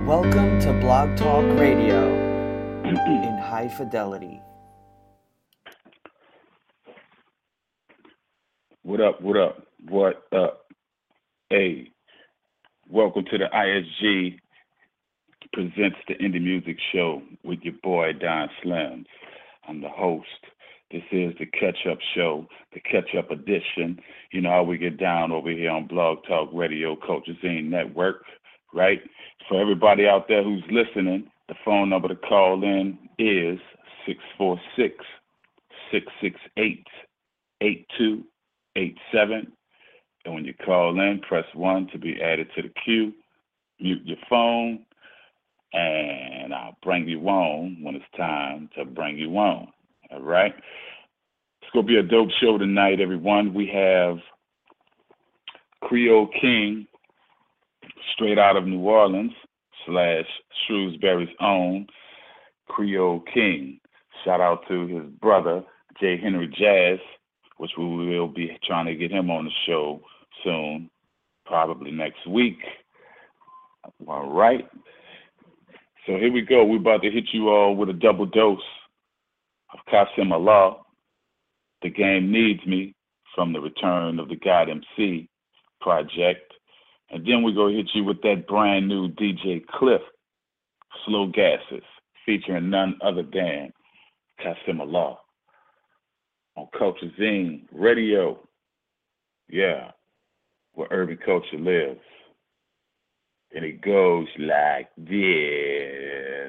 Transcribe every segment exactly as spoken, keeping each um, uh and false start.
Welcome to Blog Talk Radio in high fidelity. What up, what up, what up? Hey, welcome to the I S G presents the Indie Music Show with your boy Don Slims. I'm the host. This is the catch-up show, the catch-up edition. You know how we get down over here on Blog Talk Radio, Culture Zine Network, right? For everybody out there who's listening, the phone number to call in is six four six, six six eight, eight two eight seven. And when you call in, press one to be added to the queue. Mute your phone, and I'll bring you on when it's time to bring you on. All right? It's going to be a dope show tonight, everyone. We have Creole King, straight out of New Orleans, slash Shrewsbury's own Creole King. Shout out to his brother, J. Henry Jazz, which we will be trying to get him on the show soon, probably next week. All right. So here we go. We're about to hit you all with a double dose of Qasim Allah, The Game Needs Me, from the Return of the God M C project. And then we're going to hit you with that brand new D J Cliff, Slow Gases, featuring none other than Qasim Allah on Culture Zine Radio. Yeah, where urban culture lives. And it goes like this.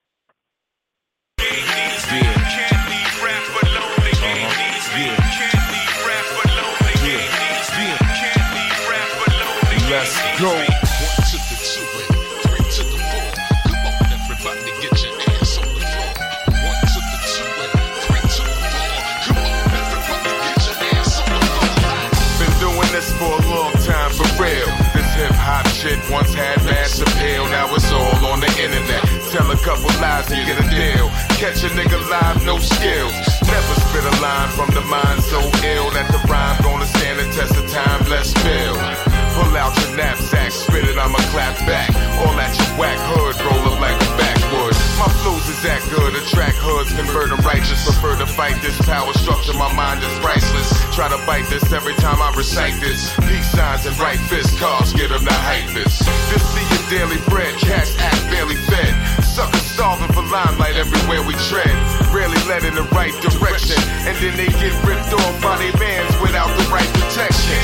Let's go. One to the two and three to the four. Come on, everybody, get your ass on the floor. One to the two and three to the four. Come on, everybody, get your ass on the floor. Been doing this for a long time, for real. This hip hop shit once had mass appeal. Now it's all on the internet. Tell a couple lies and get a deal. Catch a nigga live, no skills. Never spit a line from the mind so ill that the rhyme gonna stand the test of time. Let's build. Pull out your knapsack, spit it, I'ma clap back. All at your whack hood, roll up like a backwood. My flows is that good, attract hoods, convert them righteous. Prefer to fight this power structure, my mind is priceless. Try to bite this every time I recite this. Peace signs and right fist, cars get them to hype this. This be your daily bread, cats act barely fed. Suckers starving for limelight everywhere we tread. Rarely led in the right direction, and then they get ripped off by their mans without the right protection.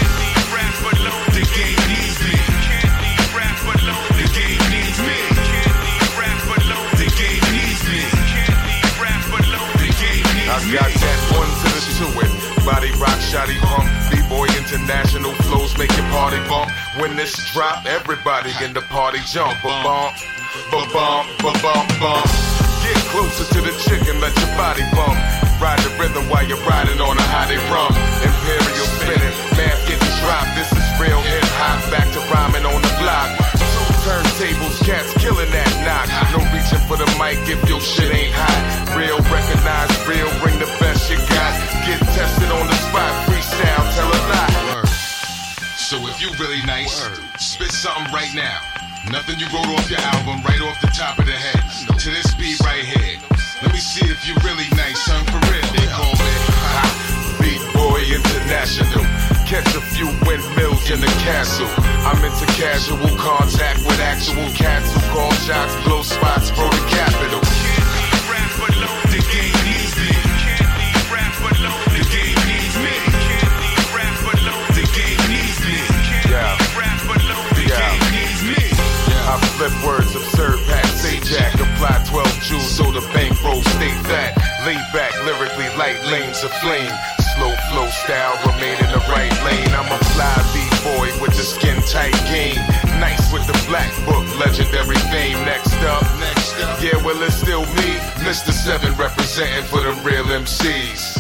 The game needs me. Can't leave rap alone. The game needs me. Can't leave rap alone. The game needs me. Can't leave rap alone. The game needs me. I got that one to the two it. Body rock, shoddy pump. B-boy international flows make your party bump. When this drop, everybody in the party jump. Ba-bump, ba-bump, ba-bump, bump. Get closer to the chick and let your body bump. Ride the rhythm while you're riding on a hottie rum. Imperial spinning, math getting dropped. This is real hip hop, back to rhyming on the block. Two turntables, cats killing that knock. No reaching for the mic if your shit ain't hot. Real, recognize real, bring the best you got. Get tested on the spot, freestyle, tell a lie. Word. So if you really nice, Word. Spit something right now. Nothing you wrote off your album, right off the top of the head. To this beat right here. Let me see if you really nice, son, for real. They call me Hot Beat Boy International. Catch a few windmills in the castle. I'm into casual contact with actual cats who call shots, blow spots for the capital. Can't leave rap alone, the game needs me. Can't leave rap alone, the game needs me. Can't leave rap alone, the game needs me. Can't leave rap alone, the game needs me. I flip words, absurd pack, say jack, apply twelve jewels so the bankroll stay fat. Lay back, lyrically light lanes of flame. Slow flow style, remain in the right lane. I'm a fly B-boy with the skin tight game. Nice with the black book, legendary fame. Next up, next up, yeah, well it's still me, Mister Seven representing for them real M Cs.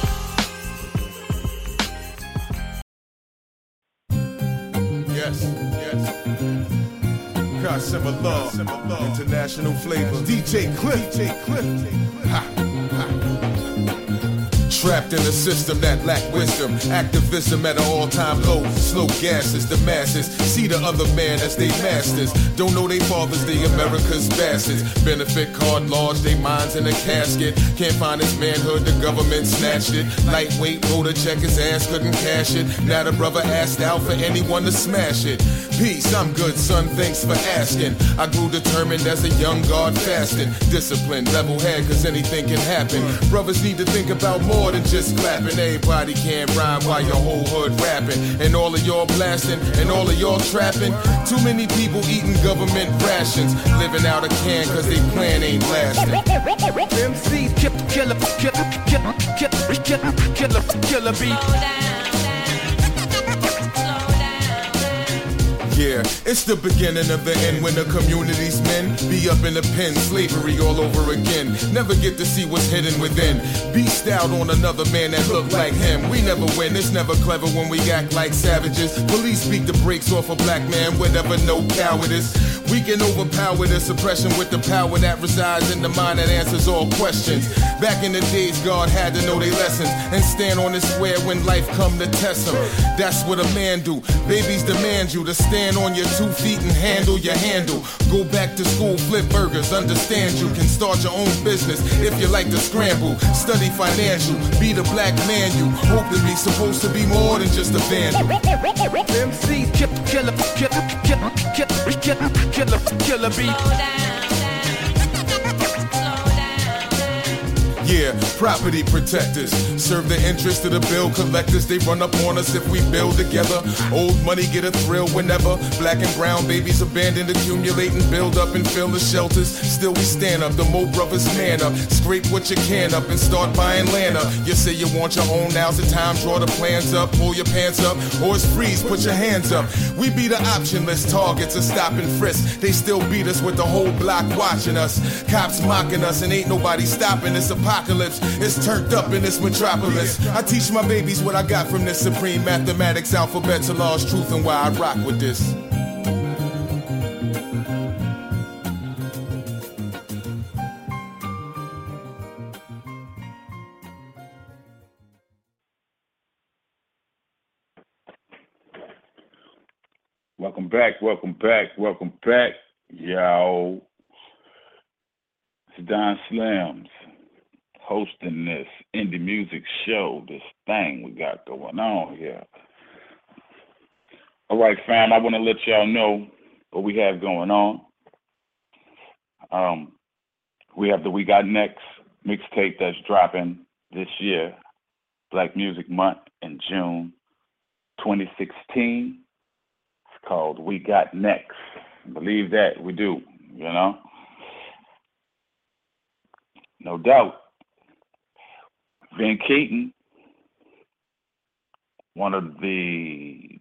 Yes, yes. Qasim Allah, international flavor. D J Cliff, D J Cliff. Ha, ha. Trapped in a system that lack wisdom. Activism at an all-time low. Slow gases the masses. See the other man as they masters. Don't know they fathers, they America's bastards. Benefit card large, they minds in a casket. Can't find his manhood, the government snatched it. Lightweight, wrote a check, his ass couldn't cash it. Now the brother asked out for anyone to smash it. Peace, I'm good, son, thanks for asking. I grew determined as a young guard fasting. Disciplined, level head, cause anything can happen. Brothers need to think about more than just clapping. Everybody can't rhyme while your whole hood rapping. And all of y'all blasting, and all of y'all trapping. Too many people eating government rations. Living out a can cause they plan ain't lasting. M Cs kill, killer, killer, killer, killer, killer, killer, killer beat. Yeah, it's the beginning of the end when the community's men be up in the pen, slavery all over again. Never get to see what's hidden within. Beast out on another man that look like him. We never win, it's never clever when we act like savages. Police beat the brakes off a black man whenever no cowardice. We can overpower the suppression with the power that resides in the mind that answers all questions. Back in the days, God had to know their lessons and stand on his square when life come to test him. That's what a man do. Babies demand you to stand on your two feet and handle your handle. Go back to school, flip burgers, understand you can start your own business if you like to scramble. Study financial, be the black man you hope to be. Supposed to be more than just a vandal. M C kill, killer, killer, killer, killer, killer, killer, killer beat. Yeah, property protectors serve the interest of the bill collectors. They run up on us if we build together. Old money get a thrill whenever black and brown babies abandoned, accumulate and build up and fill the shelters. Still we stand up, the Mo brothers man up. Scrape what you can up and start buying land up. You say you want your own, now's the time. Draw the plans up, pull your pants up, or it's freeze, put your hands up. We be the optionless targets of stop and frisk. They still beat us with the whole block watching us. Cops mocking us and ain't nobody stopping this apocalypse. It's turned up in this metropolis. I teach my babies what I got from this supreme mathematics, alphabet to laws, truth, and why I rock with this. Welcome back, welcome back, welcome back. Yo. It's Don Slams hosting this indie music show, this thing we got going on here. All right, fam, I want to let y'all know what we have going on. Um, we have the We Got Next mixtape that's dropping this year, Black Music Month in June twenty sixteen. It's called We Got Next. Believe that, we do, you know? No doubt. Van Keaton, one of the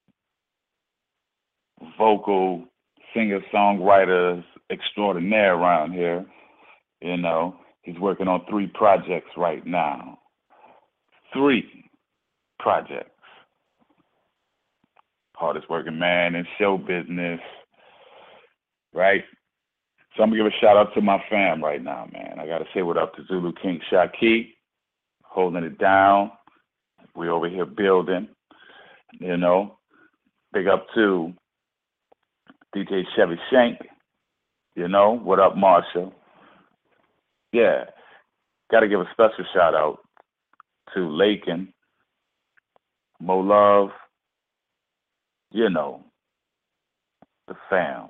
vocal singer-songwriters extraordinaire around here, you know, he's working on three projects right now. Three projects. Hardest working man in show business, right? So I'm going to give a shout out to my fam right now, man. I got to say what up to Zulu King Shaki, holding it down. We over here building, you know. Big up to D J Chevy Shank, you know. What up, Marshall? Yeah. Got to give a special shout out to Lakin, Mo Love, you know, the fam.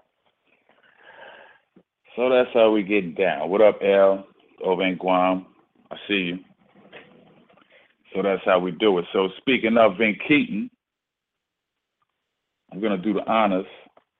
So that's how we getting down. What up, L? Over in Guam. I see you. So that's how we do it. So speaking of Van Keaton, I'm going to do the honors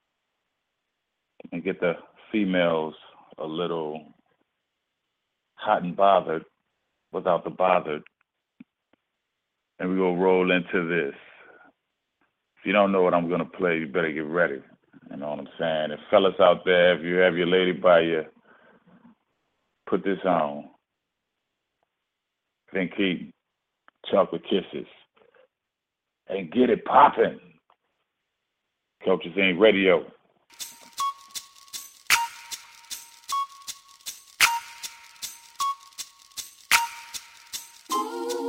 and get the females a little hot and bothered without the bothered. And we're going to roll into this. If you don't know what I'm going to play, you better get ready. You know what I'm saying? And fellas out there, if you have your lady by you, put this on. Van Keaton, Chocolate Kisses, and get it poppin'. Culture Scene Radio. Ooh.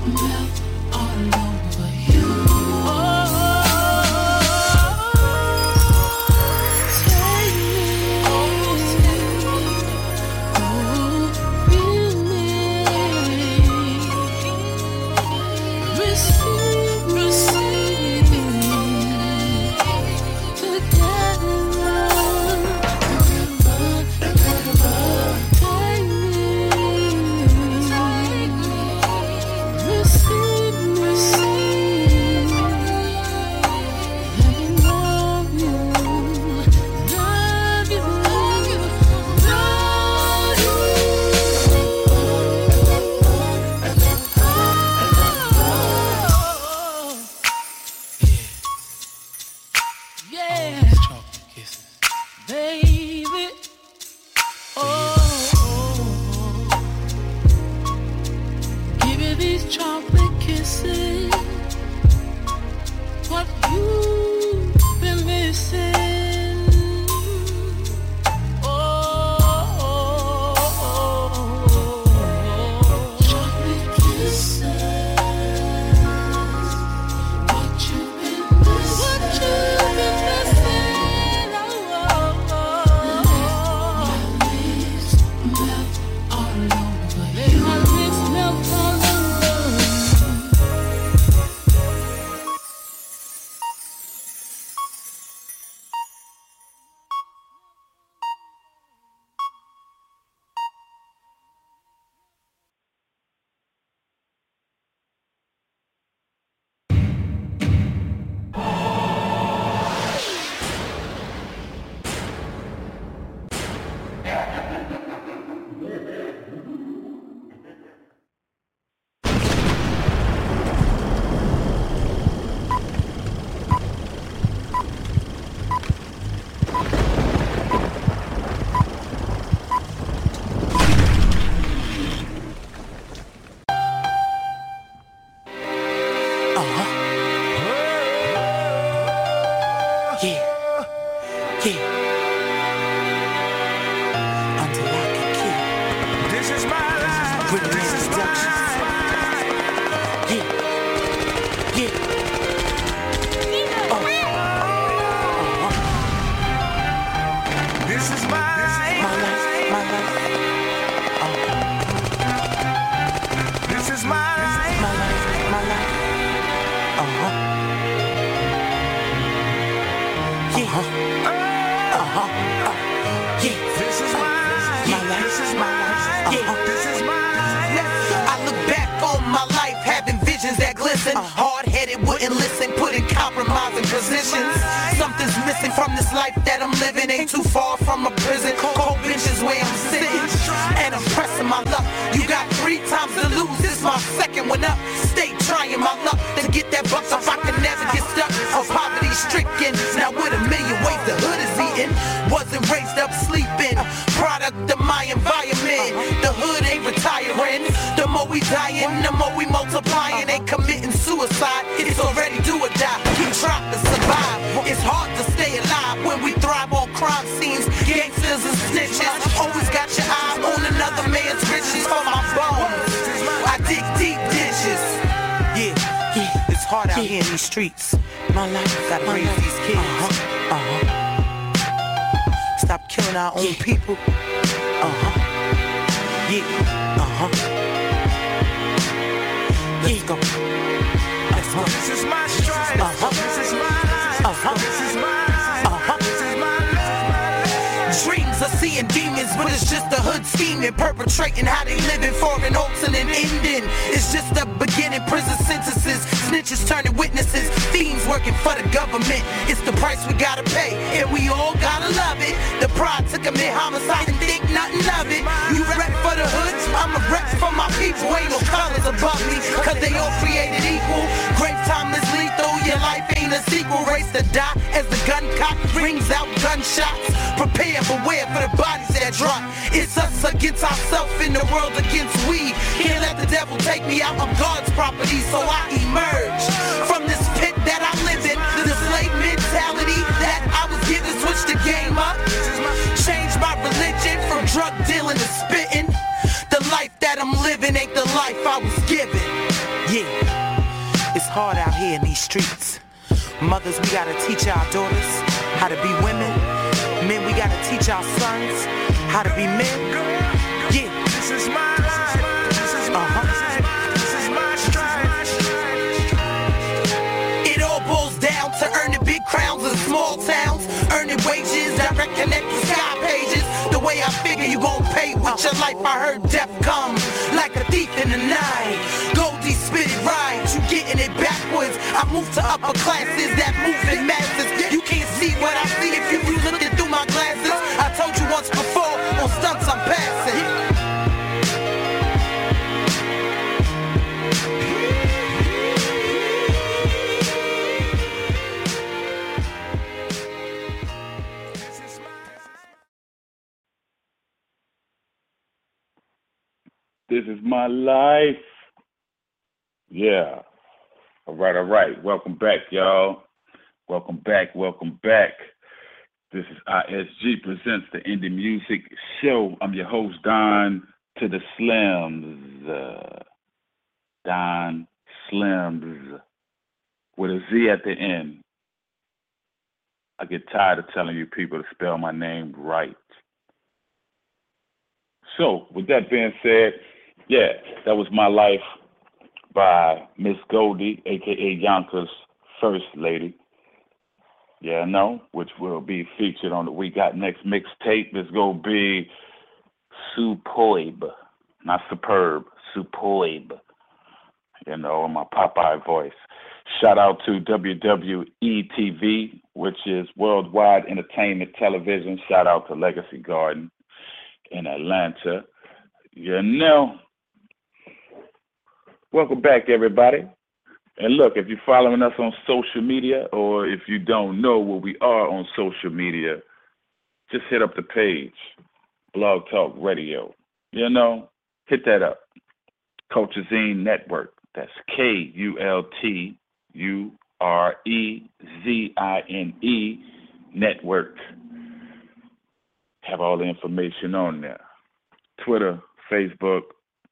Streets, my life, gotta raise these kids. Uh-huh, uh-huh. Stop killing our own yeah. people. Uh-huh. Yeah. Uh-huh. Let's yeah. go. Let's uh-huh. go. This is my stride. Uh-huh. This is my life. Uh-huh. This is my life. Uh-huh. This is my life. Dreams of seeing demons, but it's just a hood scheming, perpetrating how they living for an alternate ending. It's just the beginning. Prison sentences, snitches turning witnesses, fiends working for the government. It's the price we gotta pay, and we all gotta love it. The pride to commit homicide and think nothing of it. You rep for the hood, I'm a rep for my people. Ain't no colors above me, cause they all created equal. Grave time is lethal, your life ain't a sequel. Race to die as the gun cock rings out gunshots. Prepare, beware for the bodies that drop. It's us against ourselves in the world against we. Can't let the devil take me out of God's property, so I emerge from this pit that I live in. The slave mentality that I was given, switch the game up. Change my religion from drug dealing to spitting. The life that I'm living ain't the life I was given. Yeah, it's hard out here in these streets. Mothers, we gotta teach our daughters how to be women. Men, we gotta teach our sons how to be men. Yeah, this is my life. This is my life. This is my strife. It all boils down to earning big crowns in small towns, earning wages, direct connect to sky pages. The way I figure you gon' pay with your life. I heard death come like a thief in the night. Goldie spit it right, you getting it backwards. I move to upper classes that move in masses. You can't see what I see if you looking through my glasses. I told you once before, on stunts I'm passing. This is my life. Yeah. All right, all right. Welcome back, y'all. Welcome back, welcome back. This is I S G Presents the Indie Music Show. I'm your host, Don to the Slims. Uh, Don Slims. With a Z at the end. I get tired of telling you people to spell my name right. So, with that being said, yeah, that was My Life by Miss Goldie, a k a. Yonkers First Lady. Yeah, no, which will be featured on the We Got Next mixtape. It's going to be superb, not superb, superb, you know, in my Popeye voice. Shout out to W W E T V, which is Worldwide Entertainment Television. Shout out to Legacy Garden in Atlanta. You know. Welcome back, everybody. And look, if you're following us on social media, or if you don't know where we are on social media, just hit up the page, Blog Talk Radio. You know, hit that up. Culture Zine Network. That's K U L T U R E Z I N E Network. Have all the information on there. Twitter, Facebook,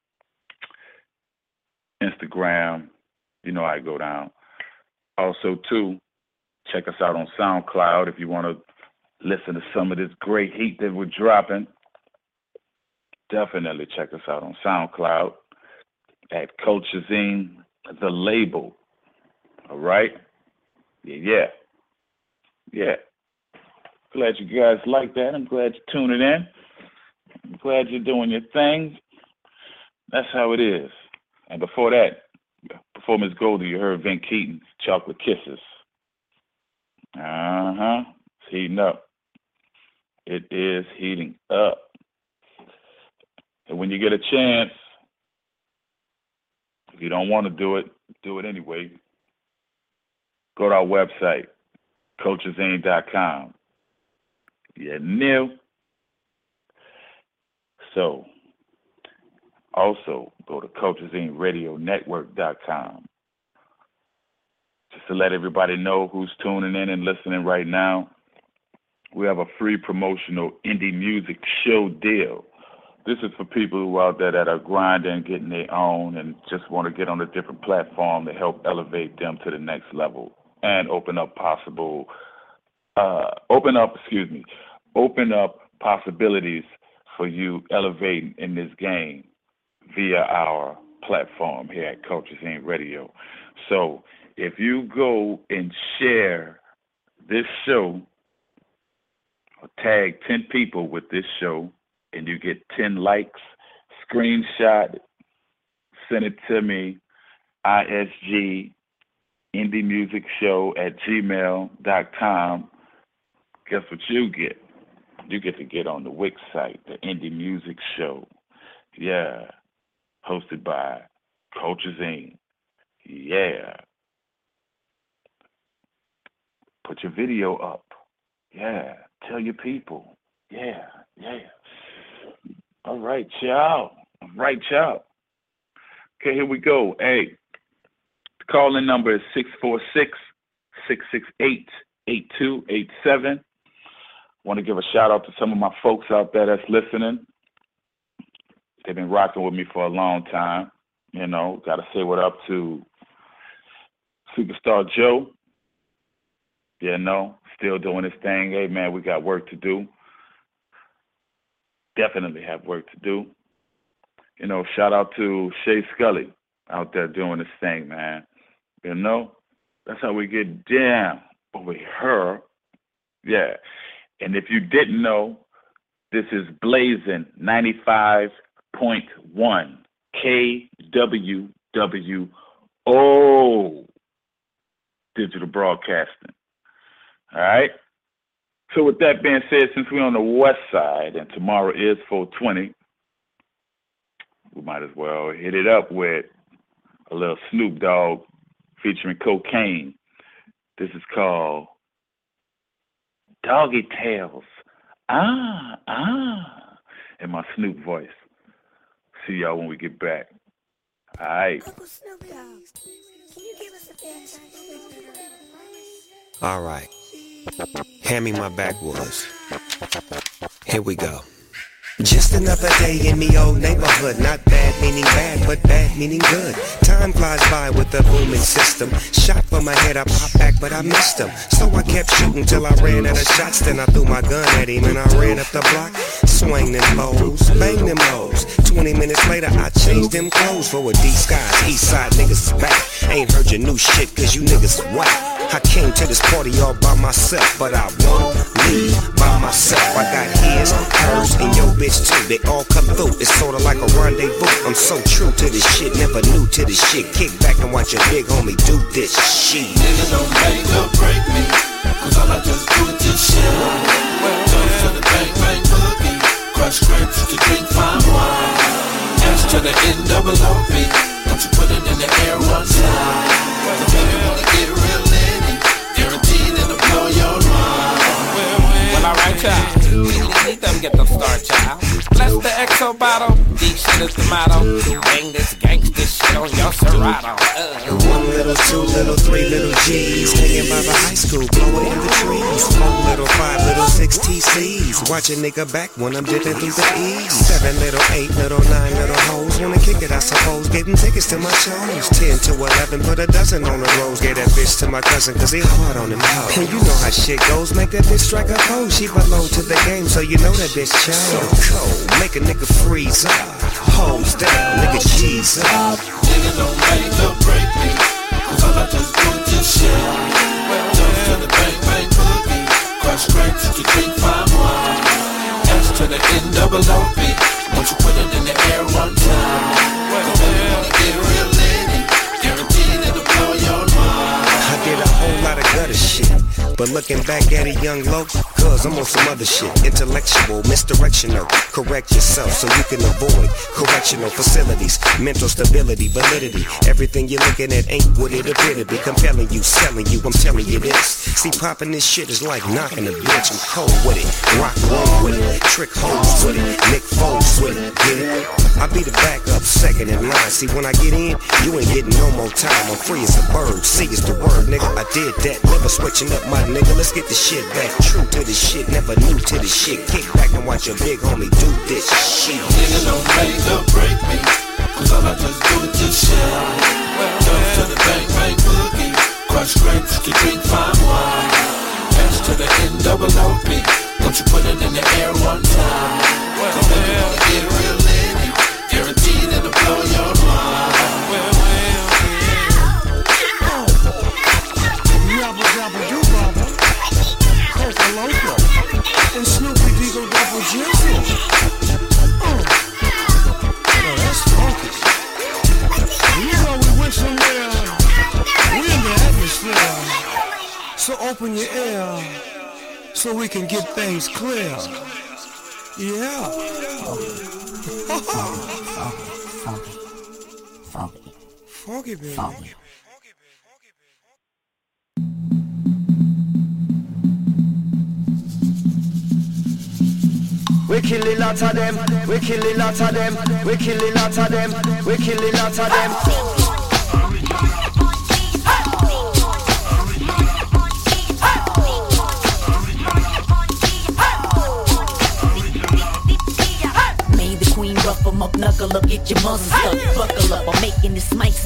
Instagram, you know how I go down. Also, too, check us out on SoundCloud if you want to listen to some of this great heat that we're dropping. Definitely check us out on SoundCloud at Culture Zine, the label. All right? Yeah, yeah. Yeah. Glad you guys like that. I'm glad you're tuning in. I'm glad you're doing your thing. That's how it is. And before that, before Miss Goldie, you heard Vin Keaton, Chocolate Kisses. Uh-huh. It's heating up. It is heating up. And when you get a chance, if you don't want to do it, do it anyway. Go to our website, culture zine dot com. Yeah, new. So, also go to culture zine radio network dot com. Just to let everybody know who's tuning in and listening right now, we have a free promotional indie music show deal. This is for people who are out there that are grinding, getting their own, and just want to get on a different platform to help elevate them to the next level and open up possible, uh, open up, excuse me, open up possibilities for you elevating in this game via our platform here at Culture Zine Radio. So if you go and share this show or tag ten people with this show and you get ten likes, screenshot, send it to me, I S G Indie Music Show at gmail dot com. Guess what you get? You get to get on the Wix site, the Indie Music Show. Yeah. Hosted by Culture Zine. Yeah. Put your video up. Yeah. Tell your people. Yeah. Yeah. All right, y'all. All right, y'all. Okay, here we go. Hey, the call-in number is six four six, six six eight, eight two eight seven. Want to give a shout-out to some of my folks out there that's listening. They've been rocking with me for a long time. You know, got to say what up to Superstar Joe. You know, still doing his thing. Hey, man, we got work to do. Definitely have work to do. You know, shout out to Shay Scully out there doing his thing, man. You know, that's how we get down over here. Yeah. And if you didn't know, this is Blazing ninety-five point one K W W O Digital Broadcasting. All right? So with that being said, since we're on the west side and tomorrow is four twenty, we might as well hit it up with a little Snoop Dogg featuring Cocaine. This is called Doggy Tales. Ah, ah, in my Snoop voice. See y'all when we get back. All right. Uncle Snoop Dogg, can you give us a dance? All right. Hand me my backwoods. Here we go. Just another day in the old neighborhood. Not bad meaning bad, but bad meaning good. Time flies by with the booming system. Shot for my head, I popped back, but I missed him. So I kept shooting till I ran out of shots. Then I threw my gun at him and I ran up the block. Swing them bows, bang them hoes. Twenty minutes later, I changed them clothes for a D-Skies. East side niggas is back. Ain't heard your new shit, cause you niggas is whack. I came to this party all by myself, but I won't leave by myself. I got his, hers, and your bitch too. They all come through. It's sorta like a rendezvous. I'm so true to this shit, never new to this shit. Kick back and watch your big homie do this shit. Nigga don't make or break me, cause all I just do is this shit. Toast to the bang bang boogie, crush grapes to drink fine wine. S to the N double O P, don't you put it in the air one time. The baby wanna get real litty, guaranteed it'll blow your mind. Well, alright y'all, let them get the start, child. Bless the X O bottle, deep shit is the motto. Bang this gangsta shit on your Serato. Uh. One little, two little, three little G's, hanging by the high school, blowing in the trees. Four little, five little, six T Cs. Watch a nigga back when I'm dipping through the E's. Seven little, eight little, nine little hoes. Wanna kick it, I suppose. Gave them tickets to my shows. Ten to eleven, put a dozen on the rows. Gave that bitch to my cousin, cause he hard on them hoes. And you know how shit goes. Make that bitch strike a pose. She belong to the game, so you know that bitch chose. So cold, make a nigga freeze up. Hoes down, nigga cheese up. Nigga don't make or break me, cause all I just do is this shit. Toast to the bang bang boogie, crush grapes to drink fine wine. S to the N double O P, won't you put it in the air one time. The baby wanna get real litty, guaranteed it'll blow your mind. I did a whole lot of gutter shit, but looking back at it, young low, cause I'm on some other shit. Intellectual, misdirectional. Correct yourself so you can avoid correctional facilities. Mental stability, validity. Everything you're looking at ain't what it appear to be. Compelling you, selling you, I'm telling you this. See, popping this shit is like knocking a bitch. I'm cold with it, rock roll with it, trick holes with it, Nick Foles with it, get it? I be the backup, second in line. See, when I get in, you ain't getting no more time. I'm free as a bird, see is the word, nigga. I did that, never switching up my nigga. Let's get the shit back, true to the shit, never new to the shit. Kick back and watch your big homie do this shit. Nigga don't make or break me, cause all I just do is this shit. Toast to the bang bang boogie, crush grapes to drink fine wine. S to the N double O P, don't you put it in the air one time. The baby wanna get real litty, guaranteed it'll blow your mind. Yabba dabba doo baba, Coca Loco, and Snoopy Deagle Double Jizzle. Oh, oh, that's funky. You know we went somewhere, we in the atmosphere. So open your ear, so we can get things clear. Yeah. Funky, funky, Funky, baby. funky. We kill a lot of them, we kill a lot of them, we kill a lot of them, we kill a lot of them. Made the queen rough 'em up, knuckle up, get your muzzle stuck. Buckle up, I'm making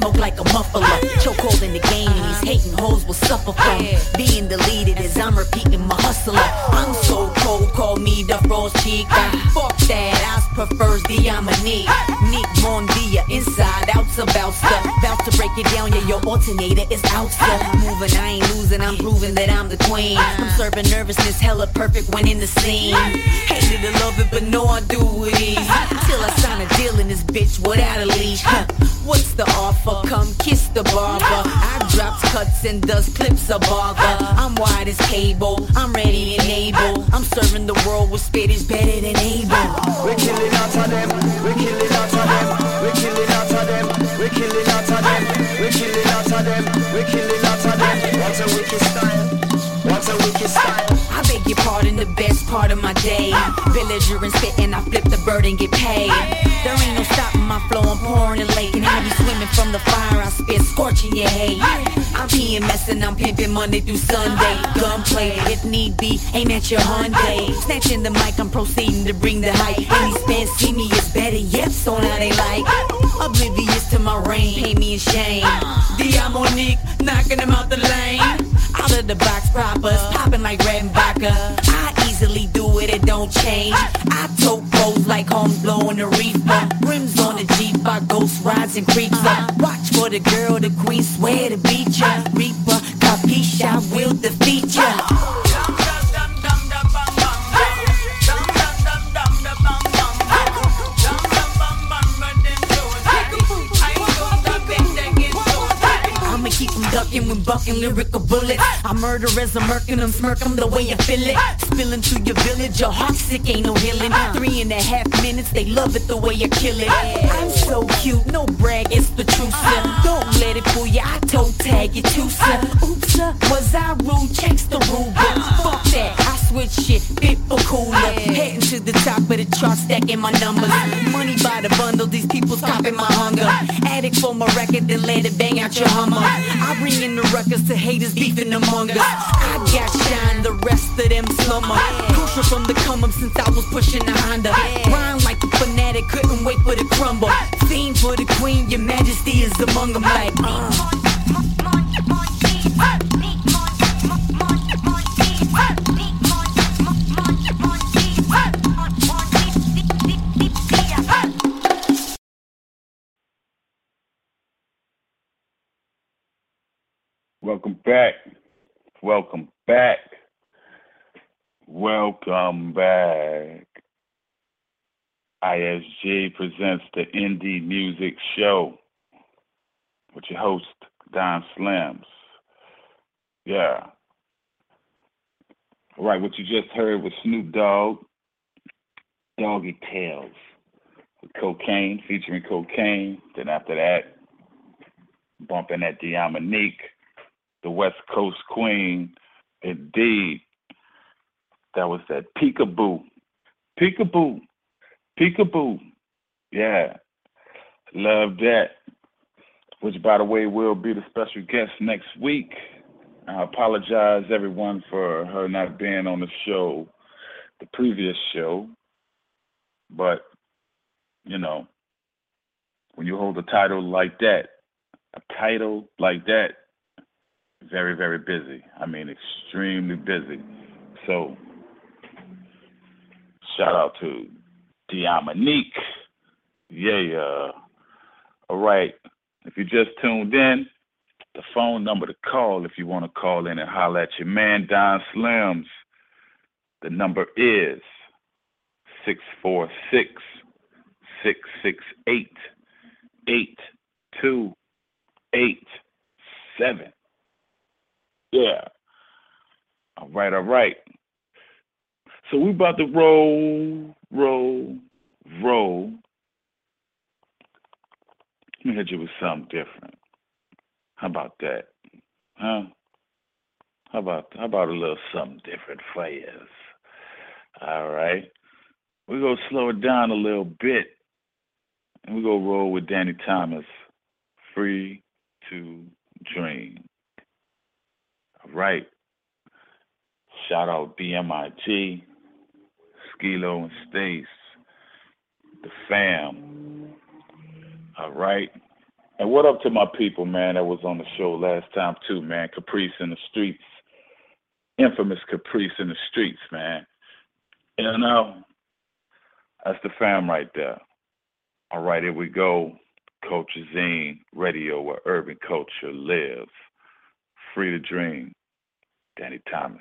smoke like a muffler. Chokehold in the game, and these hating hoes will suffer from being deleted as I'm repeating my hustler. I'm so cold, call me the frost chica. Fuck that, I prefers Diamonique. Nick Mondia, inside out's about stuff. About to break it down, yeah, your alternator is out stuff. Moving, I ain't losing, I'm proving that I'm the queen. I'm serving nervousness, hella perfect when in the scene. Hated to love it, but no, I do it easy. Till I sign a deal in this bitch without a leash. Huh. What's the offer? Come kiss the barber. I drops cuts and does clips of barber. I'm wide as cable, I'm ready and able. I'm serving the world with spit is better than able. We're killing out of them, we're killing out of them, we're killing out of them, we're killing out of them, we're killing out of them, we're killing out of them. What's a wicked style? What's a wicked style? I beg your pardon, the best part of my day. Villager and spittin', I flip the bird and get paid. There ain't no stopping my flow, I'm pouring and lake. And I be swimming from the fire, I spit scorching your hate. I'm P M S and I'm pimping Monday through Sunday. Gunplay, if need be, aim at your Hyundai. Snatching the mic, I'm proceeding to bring the hype. And these fans see me as better, yep, so now they like. Oblivious to my reign, pay me in shame. Diamonique, knocking them out the lane. Out of the box proppers, popping like red and vodka. I easily do it, it don't change. I tote clothes like homes blowing the reefer. Rims on the Jeep, I ghost rides and creeps up. Watch for the girl, the queen, swear to beat ya. Reaper, capiche, I will defeat ya. Keep them ducking when bucking lyrical bullets. I murder as I'm murking them, smirk them the way I feel it. Spilling through your village, your heart sick, ain't no healing. Three and a half minutes, they love it the way I kill it. I'm so cute, no brag, it's the truth, sir. Don't let it fool ya, I toe tag you too, sir. Oops, sir, was I rude? Checks the rule book. Fuck that, I switch shit, fit for cooler. Heading to the top of the chart, stacking my numbers. Money by the bundle, these people's copping my hunger. Addict for my record, then let it bang out your Hummer. I bring in the ruckus to haters beefing among us. I got shine, the rest of them slumber. Crucial from the come up since I was pushing the Honda. Rhyme like a fanatic, couldn't wait for the crumble. Fiend for the queen, your majesty is among them like uh. Welcome back. Welcome back. Welcome back. I S G presents the Indie Music Show with your host, Don Slims. Yeah. All right, what you just heard was Snoop Dogg, Doggy Tales, with Cocaine, featuring Cocaine. Then after that, bumping at Diamonique, the West Coast Queen, indeed. That was that Peekaboo. Peekaboo. Peekaboo. Yeah. Love that. Which, by the way, will be the special guest next week. I apologize, everyone, for her not being on the show, the previous show. But, you know, when you hold a title like that, a title like that, very, very busy. I mean, extremely busy. So, shout out to Diamonique. Yeah, yeah. All right. If you just tuned in, the phone number to call if you want to call in and holler at your man, Don Slims. The number is six four six, six six eight, eight two eight seven. Yeah. All right, all right. So we about to roll, roll, roll. Let me hit you with something different. How about that? Huh? How about how about a little something different for you? All right. We're going to slow it down a little bit. And we're going to roll with Danny Thomas. Free to Dream. All right. Shout out B M I G, Skilo and Stace, the fam. All right. And what up to my people, man, that was on the show last time too, man. Caprice in the streets. Infamous Caprice in the streets, man. You know, that's the fam right there. All right, here we go. Culture Zine Radio, where urban culture lives. Free to dream. Danny Thomas.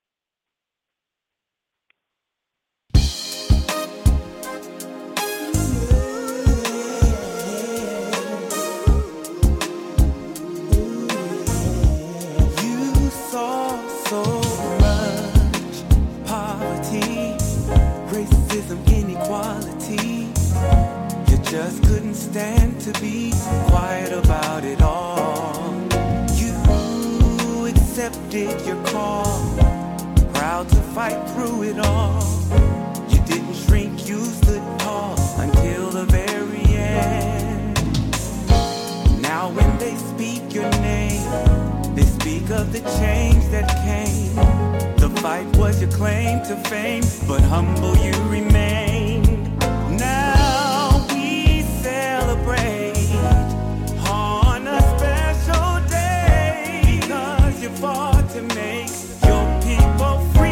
You saw so much poverty, racism, inequality. You just couldn't stand to be quiet about it all. You accepted your call, proud to fight through it all. You didn't shrink, you stood tall until the very end. Now when they speak your name, they speak of the change that came. The fight was your claim to fame, but humble you remained. Now we celebrate on a special day because you fought to make your people free.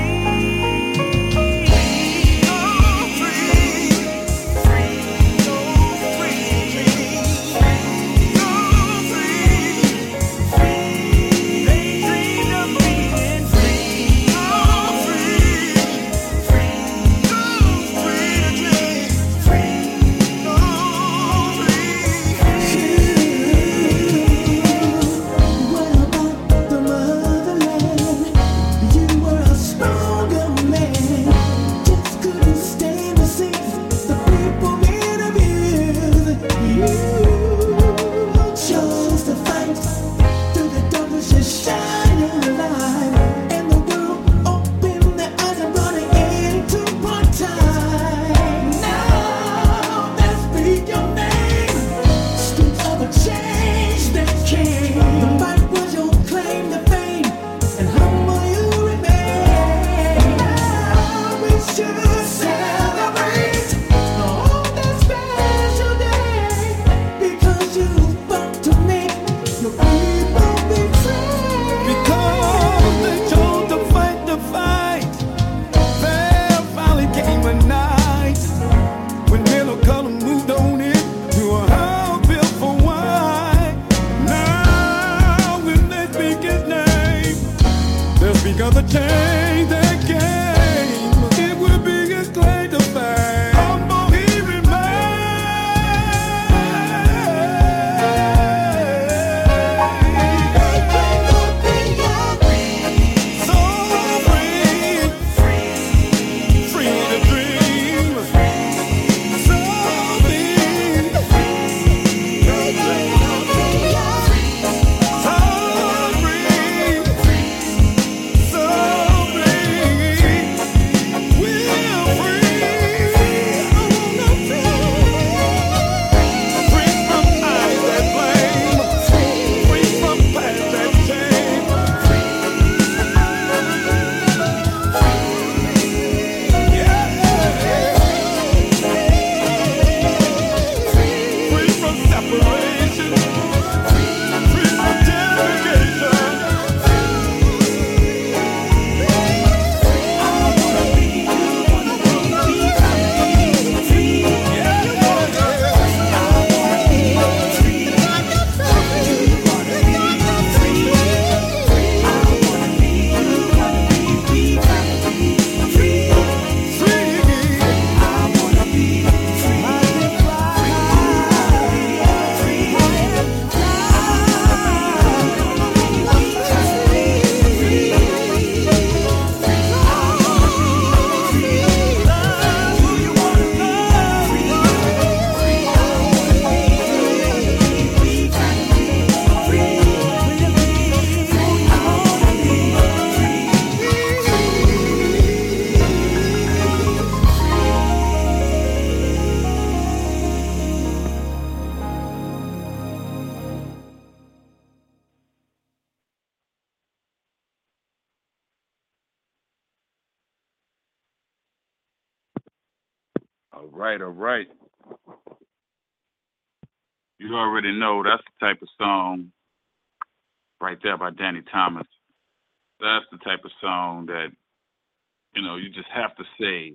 All right, all right. You already know that's the type of song right there by Danny Thomas. That's the type of song that, you know, you just have to say,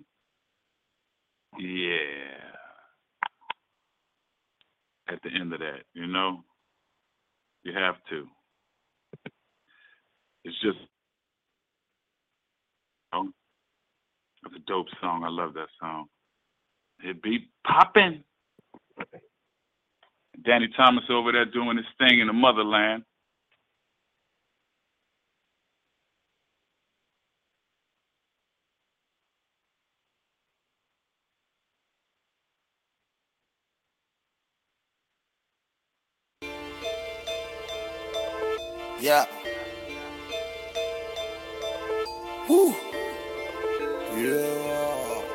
yeah, at the end of that, you know? You have to. It's just, you know, it's a dope song. I love that song. It be popping. Danny Thomas over there doing his thing in the motherland. Yeah. Woo. Yeah.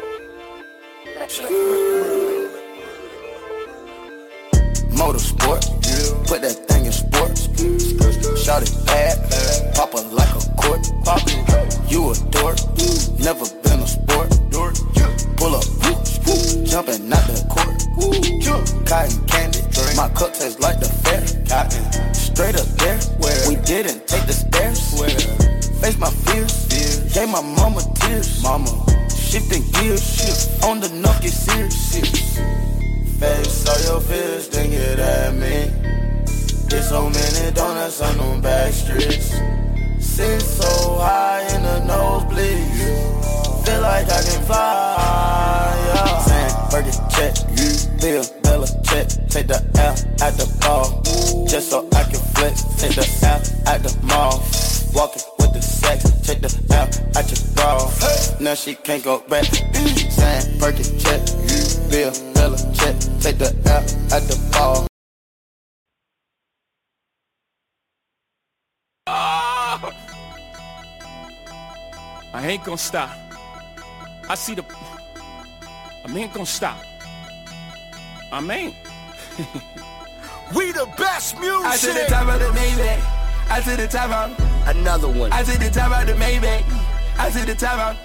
Motorsport. Yeah. Put that thing in sports. Shout it bad. Pop it like a court. You a dork. Never been a sport. Pull up. Jumping out the court. Cotton candy. My cup tastes like the fair. Cotton. Straight up there. Where we didn't take the stairs. Where face my fears. fears. Gave my mama tears. Mama. Shifting gears. Shift. On the knock, get serious. serious. Face all your fears, then get at me. There's so many donuts on them back streets. Sit so high in the nosebleeds. Feel like I can fly, yeah. Saying, Fergie check, you Bill, Bella check. Take the L at the ball, just so I can flex. Take the L at the mall, walking with the sex. Take the L at your bra, now she can't go back. Saying, Fergie check, you Bill, Bella check. Take the L at the ball. Oh, I ain't gonna stop. I see the. I ain't gonna stop. I mean, we the best music. I to the top of the Maybach. I to the top of another one. I to the top of the Maybach. I to the top of.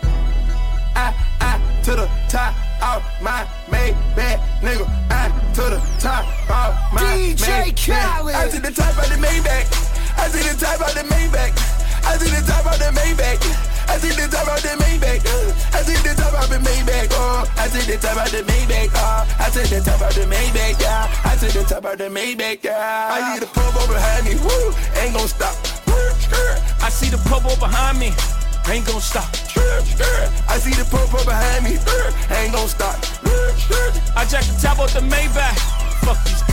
I I to the top of my Maybach, nigga. I to the top of my D J Khaled. I to the top of the Maybach. I to the top of the Maybach. I to the top of the Maybach. I see the top of the Maybach, uh. I see the top of the Maybach, oh. I see the top of the Maybach, oh. I see the top of the Maybach, yeah. I see the top of the Maybach, yeah. I see the purple behind me, woo, ain't gon' stop. I see the purple behind me, ain't gon' stop. I see the purple behind me, ain't gon' stop. I jack the top of the Maybach, fuck these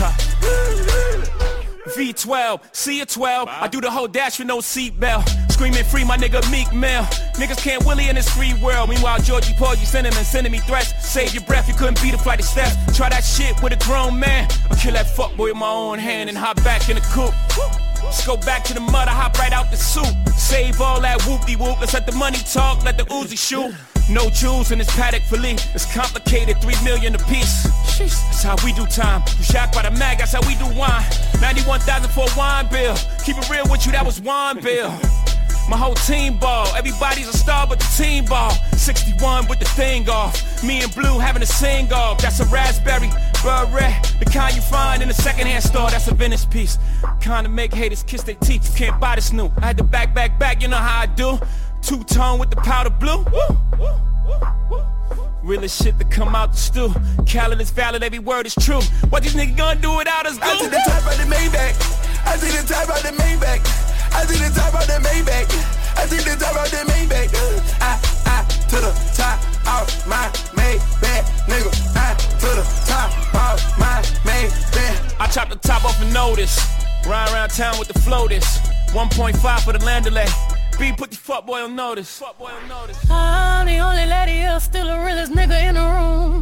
cops. V twelve, C a twelve, I do the whole dash with no seatbelt. Screaming free my nigga Meek Mill. Niggas can't willy in this free world. Meanwhile Georgie Porgy sending and sending me threats. Save your breath, you couldn't beat a flight of steps. Try that shit with a grown man. I'll kill that fuckboy with my own hand and hop back in the coupe. Let's go back to the mud, I hop right out the soup. Save all that whoop-de-whoop, let's let the money talk, let the Uzi shoot. No jewels in this paddock fillet, it's complicated, three million a piece. That's how we do time. You shocked by the mag, that's how we do wine. ninety-one thousand for a wine bill. Keep it real with you, that was wine bill. My whole team ball, everybody's a star but the team ball. sixty-one with the thing off, me and Blue having a sing off. That's a raspberry, beret, the kind you find in a secondhand store. That's a Venice piece, kind of make haters kiss their teeth. You can't buy this new. I had to back, back, back, you know how I do. Two-tone with the powder blue. Woo, woo, woo, woo. Realest shit to come out the stew. Khaled is valid, every word is true. What these niggas gonna do without us, I see the top of the Maybach. I see the top of the Maybach. I see the top of the Maybach. I see the top of the Maybach. Uh, I, I, to the top of my Maybach, nigga. I, to the top of my Maybach. I chop the top off a notice. Ride around town with the floaters. one point five for the Landaulet. B, put the fuckboy on notice. Fuckboy on notice. I'm the only lady here, still the realest nigga in the room.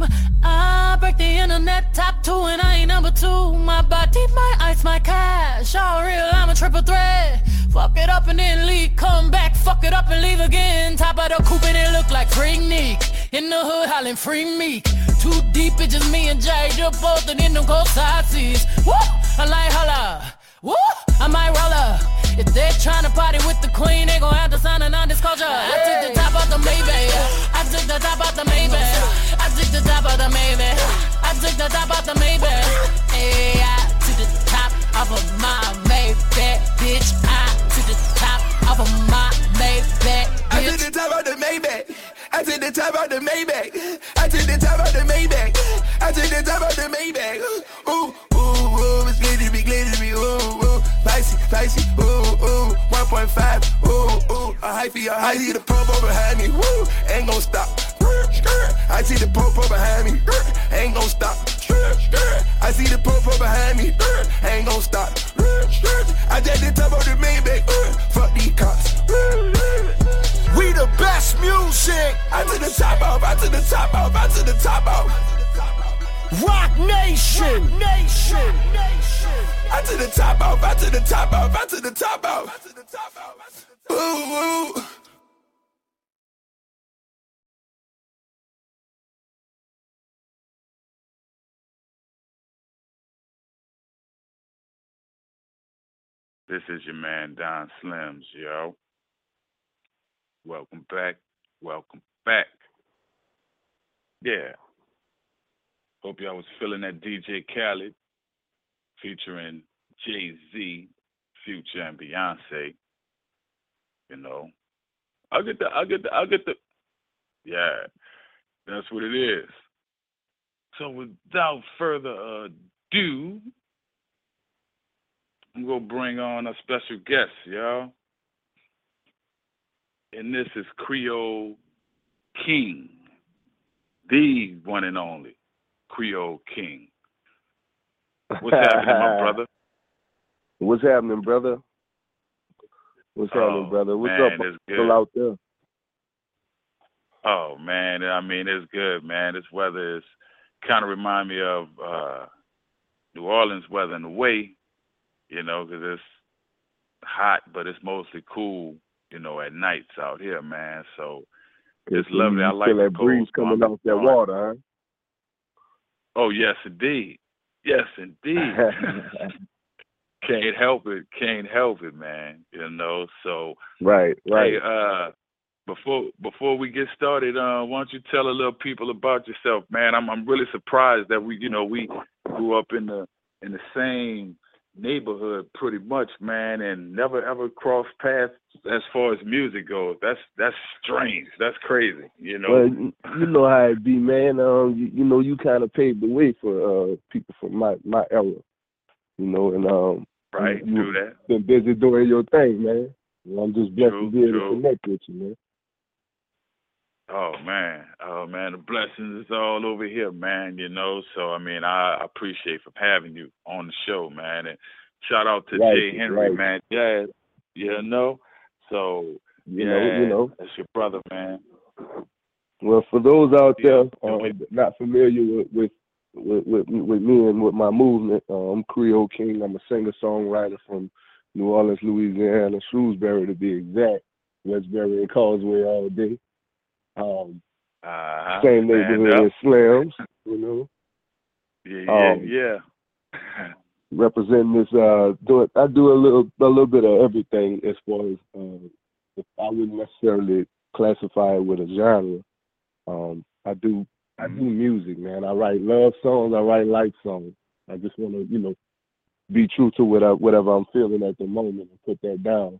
I break the internet top two and I ain't number two. My body, my ice, my cash. All real, I'm a triple threat. Fuck it up and then leave, come back, fuck it up and leave again. Top of the coupe and it look like Freak Nick. In the hood hollering free Meek. Too deep, it's just me and Jay. You're both in them cold side seats. Woo! I like holla. Woo! I might roll up. If they're trying to party with the queen, they gon' have to sign a non-disclosure. I took the top off the Maybach. I took the top off the Maybach. I took the top off the Maybach. I took the top off the Maybach. Hey, I of a my Maybach, bitch. I to the top of a my Maybach, bitch. I to the top of the Maybach. I to the top of the Maybach. I to the top of the Maybach. I to the top of the Maybach. Ooh, ooh, ooh, it's glittery, glittery, ooh, ooh, spicy, spicy, ooh, ooh, one point five, ooh, ooh, a hyphy, a hyphy, the popo behind me, woo, ain't gon' stop. I see the popo behind me, ain't gon' stop. I see the popo behind me, ain't gon' stop. I just the top of the Maybach, fuck these cops. We the best music. I to the top off, I to the top off, I to the top off. Rock Nation, Nation, Nation. I to the top off, I to the top off, I to the top off. Ooh, ooh. This is your man Don Slims, yo. Welcome back. Welcome back. Yeah. Hope y'all was feeling that D J Khaled featuring Jay-Z, Future, and Beyonce. You know. I'll get the I'll get the I'll get the Yeah. That's what it is. So without further ado, I'm gonna bring on a special guest, y'all. And this is Creole King, the one and only Creole King. What's happening, my brother? What's happening, brother? What's oh, happening, brother? What's man, up, it's people good. out there? Oh, man, I mean, it's good, man. This weather is kind of remind me of uh, New Orleans weather in a way, you know, because it's hot, but it's mostly cool, you know, at nights out here, man. So it's So lovely. you I like feel the that breeze cold coming storm. off that water, huh? Oh, yes, indeed. Yes, indeed. Can't help it. Can't help it, man. You know, so. Right, right. Hey, uh, before before we get started, uh, why don't you tell a little people about yourself, man? I'm I'm really surprised that we, you know, we grew up in the in the same neighborhood pretty much, man, and never ever crossed paths as far as music goes. That's that's strange. That's crazy, you know. Well, you know how it be, man. Um, you, you know, you kind of paved the way for uh people from my my era, you know, and um, right, you, do that. Been busy doing your thing, man. And I'm just blessed True, to be able true. to connect with you, man. Oh man, oh man, the blessings is all over here, man. You know, so I mean, I appreciate for having you on the show, man. And shout out to Right, Jay Henry, right. man. Yeah, you know. So You yeah, know, you know. that's your brother, man. Well, for those out there Yeah. uh, not familiar with with, with with with me and with my movement, uh, I'm Creole King. I'm a singer-songwriter from New Orleans, Louisiana, Shrewsbury to be exact. Westbury and Causeway all day. Um, Uh-huh. same Stand neighborhood up. as Slims, you know. Yeah, yeah, Um, yeah. Representing this, uh, do it. I do a little, a little bit of everything as far as uh, I wouldn't necessarily classify it with a genre. Um, I do, I do music, man. I write love songs. I write life songs. I just want to, you know, be true to what I, whatever I'm feeling at the moment and put that down.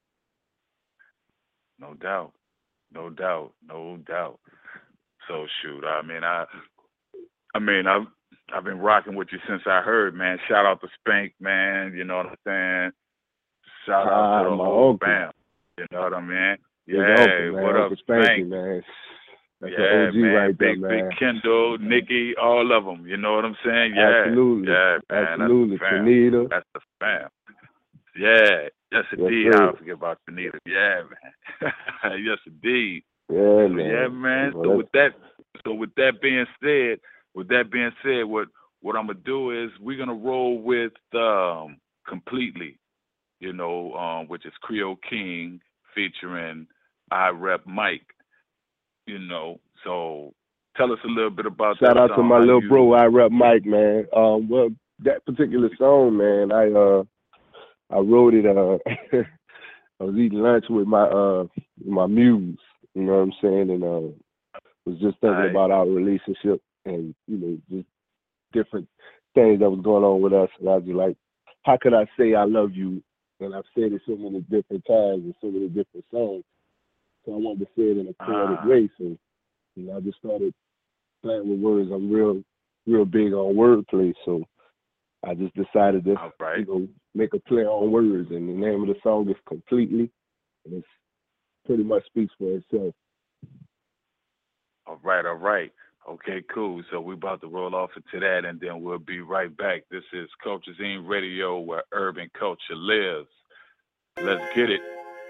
No doubt. No doubt. No doubt. So shoot, I mean, I, I mean, I've, I've been rocking with you since I heard, man. Shout out to Spank, man. You know what I'm saying? Shout out Ah, to the my whole uncle. bam. You know what I mean? His Yeah. uncle, man. What up, Uncle Spanky, Spank? man. That's Yeah, an O G man. right there, big, man. big Kendall, Nikki, all of them. You know what I'm saying? Yeah. Absolutely. Yeah, man. Absolutely. That's the fam. Tanita. That's the fam. Yeah. Yes, indeed. sir. I'll forget about Tanita. Yeah, man. Yes, indeed. Yeah, So, man. yeah, man. Well, So that's- with that, so with that being said, with that being said, what what I'm gonna do is we're gonna roll with um, completely, you know, um, which is Creole King featuring I Rep Mike. You know, so tell us a little bit about Shout that out song. to my How little you- bro, I Rep Mike, man. Um, well, that particular song, man, I uh, I wrote it. Uh, I was eating lunch with my uh, my muse. You know what I'm saying? And uh, was just thinking Right. about our relationship and you know just different things that was going on with us. And I was just like, how could I say I love you? And I've said it so many different times in so many different songs. So I wanted to say it in a poetic Ah. way. So, you know, I just started playing with words. I'm real, real big on wordplay. So I just decided to, right. you know, make a play on words. And the name of the song is Completely. And it's pretty much speaks for itself. All right, all right. Okay, cool. So we're about to roll off into that, and then we'll be right back. This is Culture Zine Radio, where urban culture lives. Let's get it.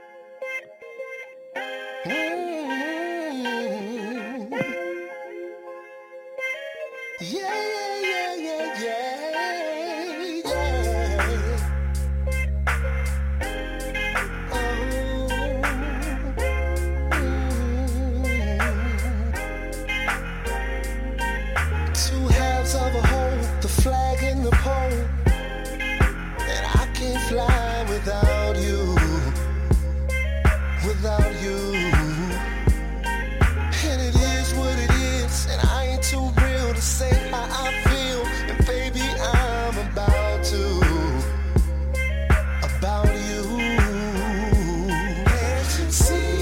Yeah, yeah, yeah, yeah, yeah. Two halves of a whole, the flag in the pole, and I can't fly without you, without you. And it is what it is, and I ain't too real to say how I feel, and baby I'm about to, about you. Can't you see?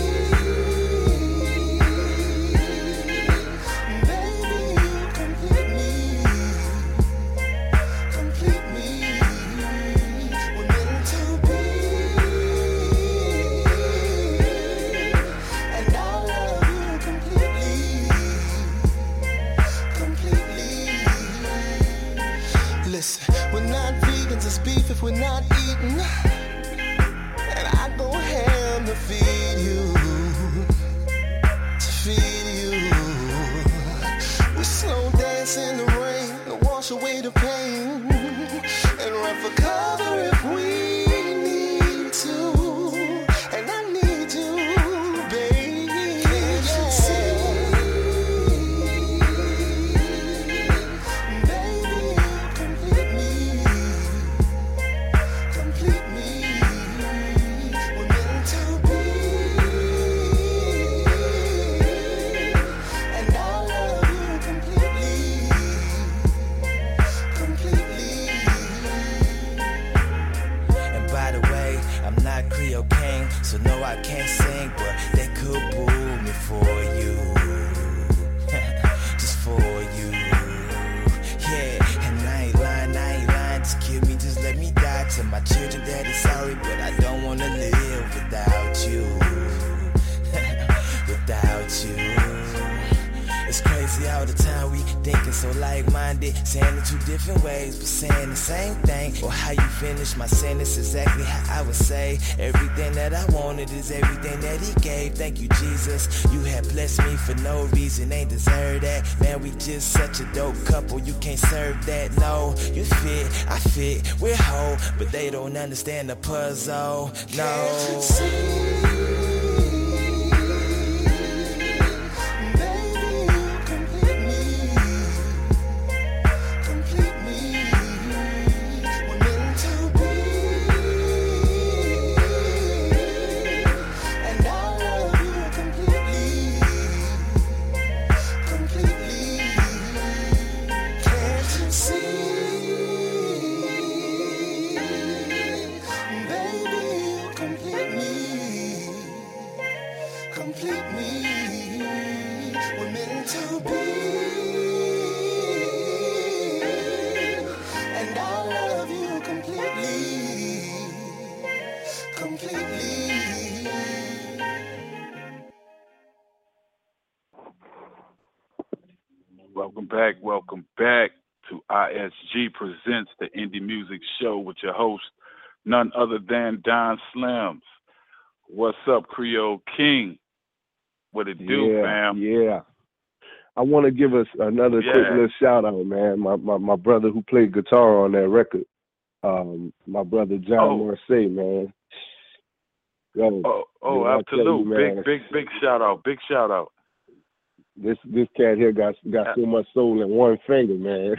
Listen, we're not vegans, it's beef if we're not eating. And I go ham to feed you, to feed you. We slow dance in the rain to wash away the pain, and run for cover if we need to. And I need you, baby. Can't you see? Creole King, so no I can't sing, but they could boo me for you, just for you, yeah. And I ain't lying, I ain't lying, just kill me, just let me die. Tell my children daddy sorry, but I don't wanna live without you, without you. It's crazy all the time we thinking so like-minded, saying it two different ways, but saying the same thing. Or how you finish my sentence, exactly how I would say. Everything that I wanted is everything that he gave. Thank you, Jesus. You have blessed me for no reason, ain't deserve that. Man, we just such a dope couple, you can't serve that. No, you fit, I fit, we're whole, but they don't understand the puzzle. No. Welcome back, welcome back to I S G Presents the Indie Music Show with your host, none other than Don Slims. What's up, Creole King? What it do, yeah, fam? Yeah. I want to give us another yeah. quick little shout out, man. My, my my brother who played guitar on that record, um, my brother John oh. Marseille, man. Yo, oh, oh, man, absolute. You, big, big, big shout out. Big shout out. This this cat here got got so much soul in one finger, man.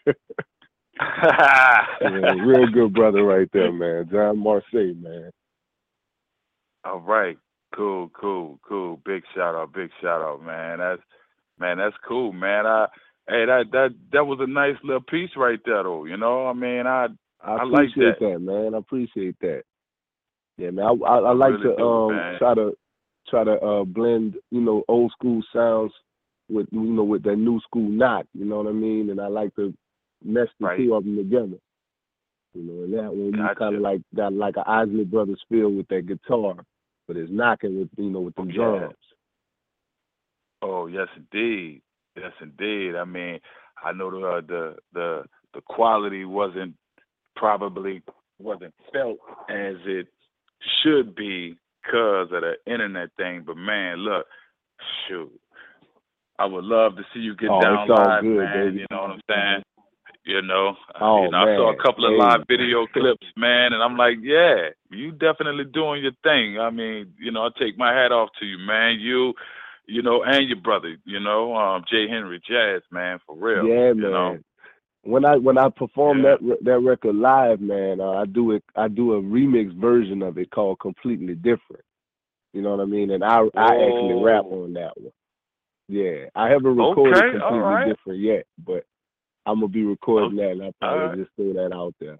Yeah, real good brother right there, man. John Marseille, man. All right. Cool, cool, cool. Big shout out, big shout out, man. That's man, that's cool, man. I hey that that that was a nice little piece right there though, you know? I mean, I I I like appreciate that. that. man. I appreciate that. Yeah, man. I I, I I like really to do, um man. try to try to uh blend, you know, old school sounds with you know with that new school knock. You know what I mean? And I like to mesh the Right. two of them together. You know, and that one you Gotcha. kind of like got like an Isley Brothers feel with that guitar, but it's knocking with you know with them Yeah. drums. Oh yes, indeed. Yes, indeed. I mean, I know the uh, the the the quality wasn't probably wasn't felt as it should be because of the internet thing. But man, look, shoot, I would love to see you get Oh, down it's all live, good, man. baby. You know what I'm saying? You know, Oh you know, I saw a man, couple of hey. live video clips, man, and I'm like, yeah, you definitely doing your thing. I mean, you know, I take my hat off to you, man. You, you know, and your brother, you know, um, Jay Henry Jazz, man, for real. Yeah, you man. know, When I when I perform Yeah. that re- that record live, man, uh, I do it. I do a remix version of it called "Completely Different." You know what I mean? And I I actually rap Oh. on that one. Yeah, I haven't recorded Okay, all "Completely right. Different" yet, but I'm gonna be recording that, and I'll all probably right. just throw that out there.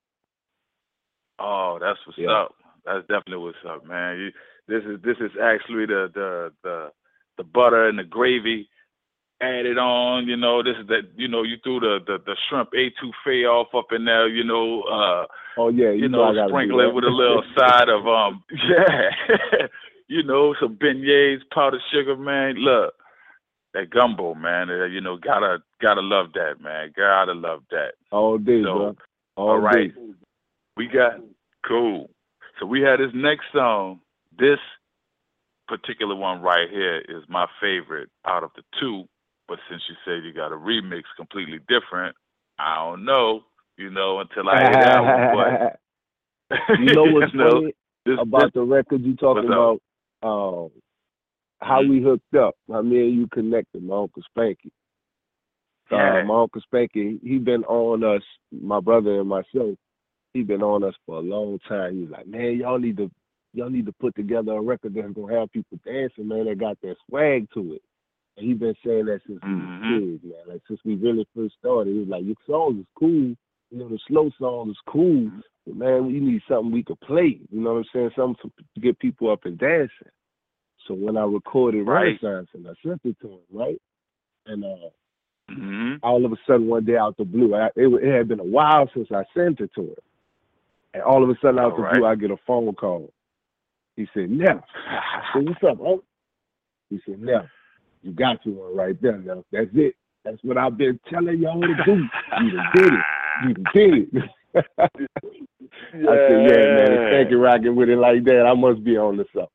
Oh, that's what's Yeah. up. That's definitely what's up, man. You, this is this is actually the the the the butter and the gravy added on. You know, this is that. You know, you threw the the, the shrimp etouffee off up in there. You know, uh, Oh yeah, you, you know, know, I gotta sprinkle do it that. with a little side of um, yeah, you know, some beignets, powdered sugar, man. Look, that gumbo, man. Uh, you know, gotta gotta love that, man. Gotta love that. All day, So, bro. All all right, day. we got cool. So we had this next song. This particular one right here is my favorite out of the two. But since you said you got a remix completely different, I don't know. You know, until I hear that one. But You know what's you know, funny this, about this, the record you talking what's about? Um, how Mhm. we hooked up. How me and you connected, my Uncle Spanky. Yeah. Uh, my Uncle Spanky, he been on us, my brother and myself, he been on us for a long time. He was like, man, y'all need to y'all need to put together a record that's gonna have people dancing, man, that got that swag to it. And he been saying that since we Mhm. was kids, man. Like since we really first started. He was like, your songs is cool, you know, the slow songs is cool, but man, you need something we could play. You know what I'm saying? Something to get people up and dancing. So when I recorded Right. Renaissance and I sent it to him, right? And uh hmm all of a sudden one day out the blue, I, it, it had been a while since I sent it to him. And all of a sudden out All the right. blue, I get a phone call. He said, Neff. I said, what's up, huh? He said, Neff, you got you one right there, Neff. That's it. That's what I've been telling y'all to do. You done did it. You done did it. I said, yeah, man, thank you rocking with it like that. I must be on the stuff.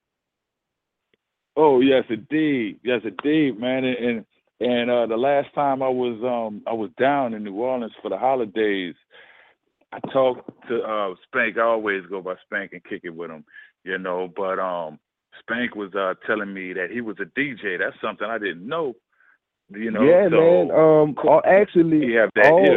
Oh yes, indeed, yes, indeed, man. And and, and uh, the last time I was um I was down in New Orleans for the holidays, I talked to uh, Spank. I always go by Spank and kick it with him, you know. But um, Spank was uh, telling me that he was a D J. That's something I didn't know, you know. Yeah, so, man. Um, uh, actually, he have that all, ear.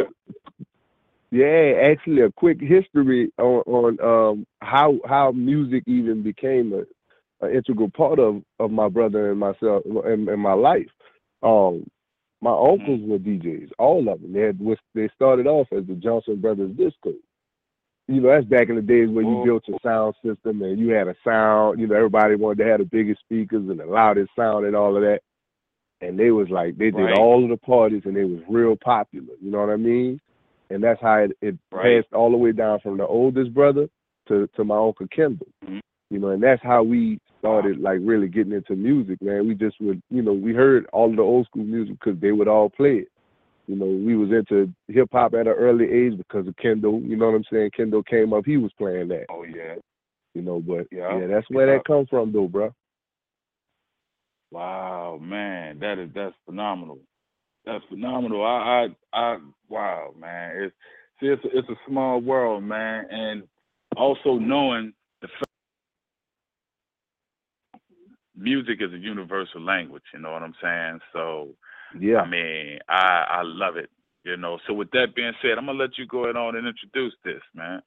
yeah, actually, a quick history on, on um how how music even became a an integral part of, of my brother and myself and, and my life. Um, my uncles were D Js, all of them. They had they started off as the Johnson Brothers Disco. You know, that's back in the days where you Oh. built your sound system and you had a sound. You know, everybody wanted to have the biggest speakers and the loudest sound and all of that. And they was like, they did Right. all of the parties and they was real popular. You know what I mean? And that's how it, it Right. passed all the way down from the oldest brother to, to my Uncle Kendall. Mhm. You know, and that's how we started like really getting into music, man. We just would, you know, we heard all of the old school music because they would all play it. You know, we was into hip hop at an early age because of Kendall. You know what I'm saying? Kendall came up, he was playing that. Oh yeah. You know, but Yeah. yeah, that's where Yeah. that comes from, though, bro. Wow, man, that is that's phenomenal. That's phenomenal. I, I, I wow, man. It's see, it's a, it's a small world, man, and also knowing the fact music is a universal language. You know what I'm saying? So, Yeah. I mean, I I love it. You know. So with that being said, I'm gonna let you go ahead on and introduce this, man.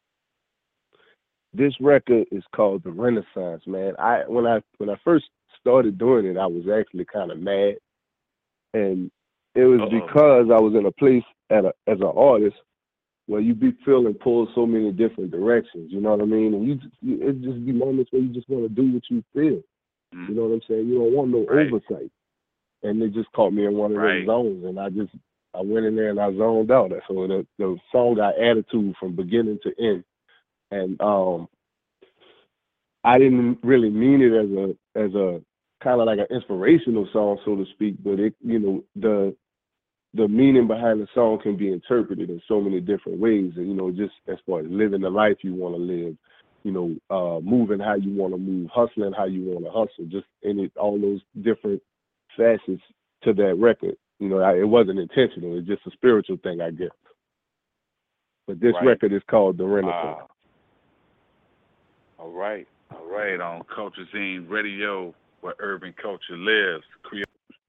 This record is called The Renaissance, man. I when I when I first started doing it, I was actually kind of mad, and it was Uh-oh. because I was in a place at a, as an artist where you be feeling pulled so many different directions. You know what I mean? And you, just, you it just be moments where you just want to do what you feel. Mm-hmm. You know what I'm saying? You don't want no right. oversight. And it just caught me in one of right. those zones, and I just I went in there and I zoned out. So the the song got attitude from beginning to end, and um, I didn't really mean it as a as a kind of like an inspirational song, so to speak. But it, you know, the the meaning behind the song can be interpreted in so many different ways. And you know, just as far as living the life you want to live, you know, uh, moving how you want to move, hustling how you want to hustle, just in it, all those different facets to that record. You know, I, it wasn't intentional. It's just a spiritual thing, I guess. But this right. record is called The Renaissance. Uh, all right. All right. On Culture Zine Radio, where urban culture lives. Creole.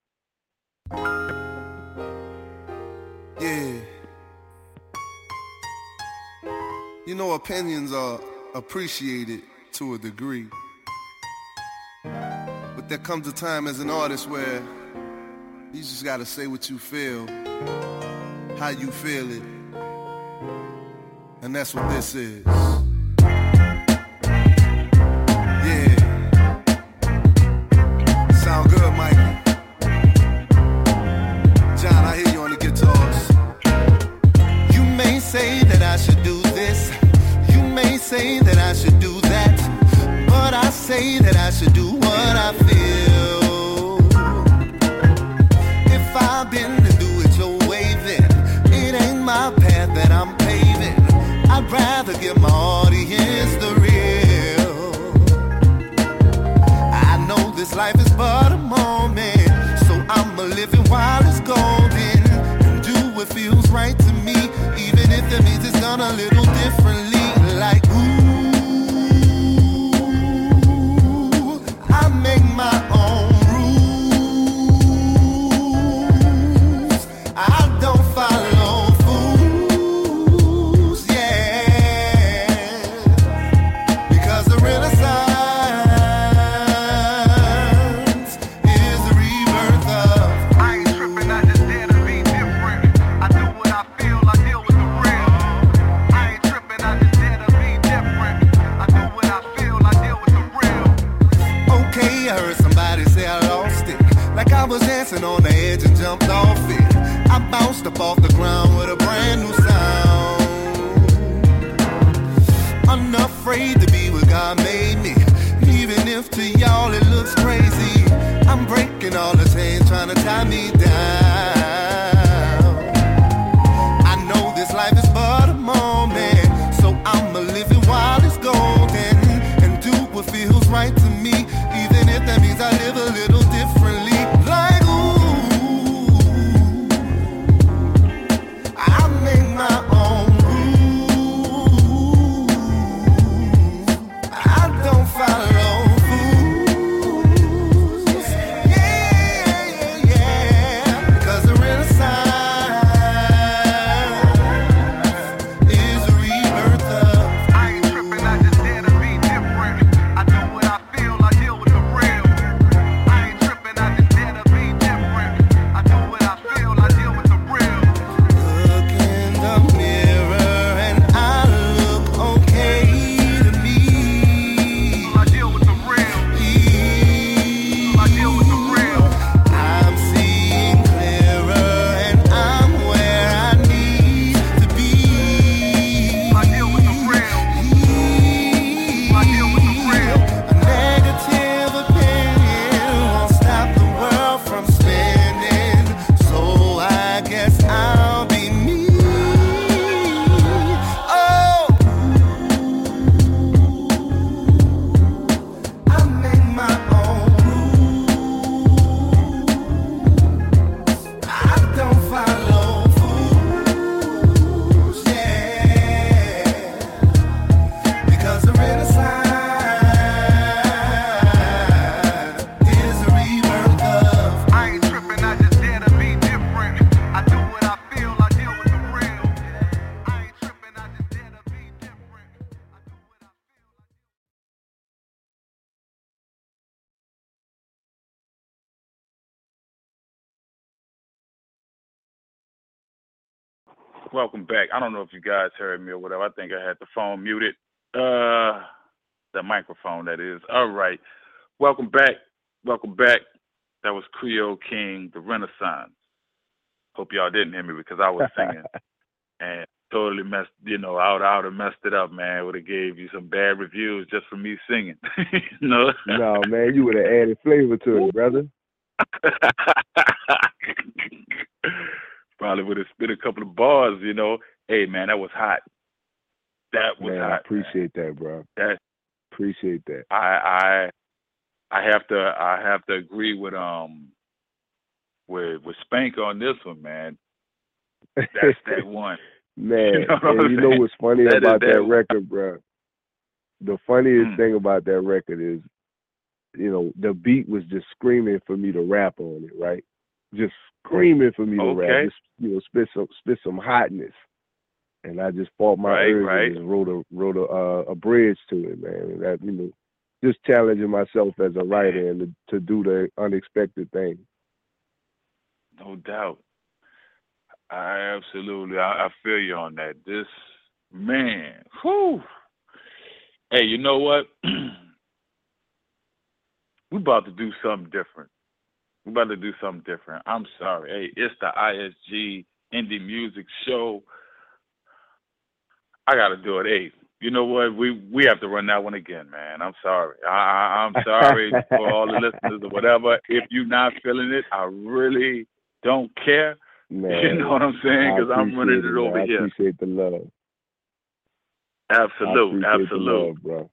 Yeah. You know, opinions are appreciated to a degree. But there comes a time as an artist where you just gotta say what you feel, how you feel it. And that's what this is. Yeah. Sound good, Mikey? John, I hear you on the guitars. You may say that I should do this. You may say that I should do that. But I say that I should do what I feel. If I've been to do it your way, then it ain't my path that I'm paving. I'd rather give my audience the real. I know this life is but a moment, so I'ma live it while it's golden and do what feels right to me, even if it means it's done a little differently. Like ooh, I make my own. I was dancing on the edge and jumped off it. I bounced up off the ground with a brand new sound. Unafraid to be what God made me, even if to y'all it looks crazy. I'm breaking all the chains trying to tie me down. I know this life is but a moment, so I'ma live it while it's golden and do what feels right to me, even if that means I live a little differently. Like ooh, I make my own rules. I don't follow fools. Yeah, yeah, yeah. 'Cause the real welcome back. I don't know if you guys heard me or whatever. I think I had the phone muted. Uh, the microphone, that is. All right. Welcome back. Welcome back. That was Creole King, The Renaissance. Hope y'all didn't hear me because I was singing and totally messed, you know, I would, I would have messed it up, man. Would have gave you some bad reviews just for me singing. No, no, man, you would have added flavor to it, brother. Probably would have spit a couple of bars, you know. Hey, man, that was hot. That was man, hot. I appreciate man. that, bro. That appreciate that. I I I have to I have to agree with um with with Spank on this one, man. That's that one. Man, you know and you know what's funny that about that, that record, bro? The funniest mm. thing about that record is, you know, the beat was just screaming for me to rap on it, right? Just screaming for me to okay. rap, just, you know, spit some spit some hotness, and I just fought my right, urge right. and just wrote a wrote a uh, a bridge to it, man. And that, you know, just challenging myself as a writer and to, to do the unexpected thing. No doubt. I absolutely, I, I feel you on that. This, man, whew. Hey, you know what? We about to do something different. We about to do something different. I'm sorry. Hey, it's the I S G Indie Music Show. I got to do it. Hey, you know what? We we have to run that one again, man. I'm sorry. I, I, I'm sorry for all the listeners or whatever. If you're not feeling it, I really don't care. Man, you know what I'm saying? Because I'm running it, it over I here. I appreciate the love. Absolute, I appreciate absolute. the love, bro.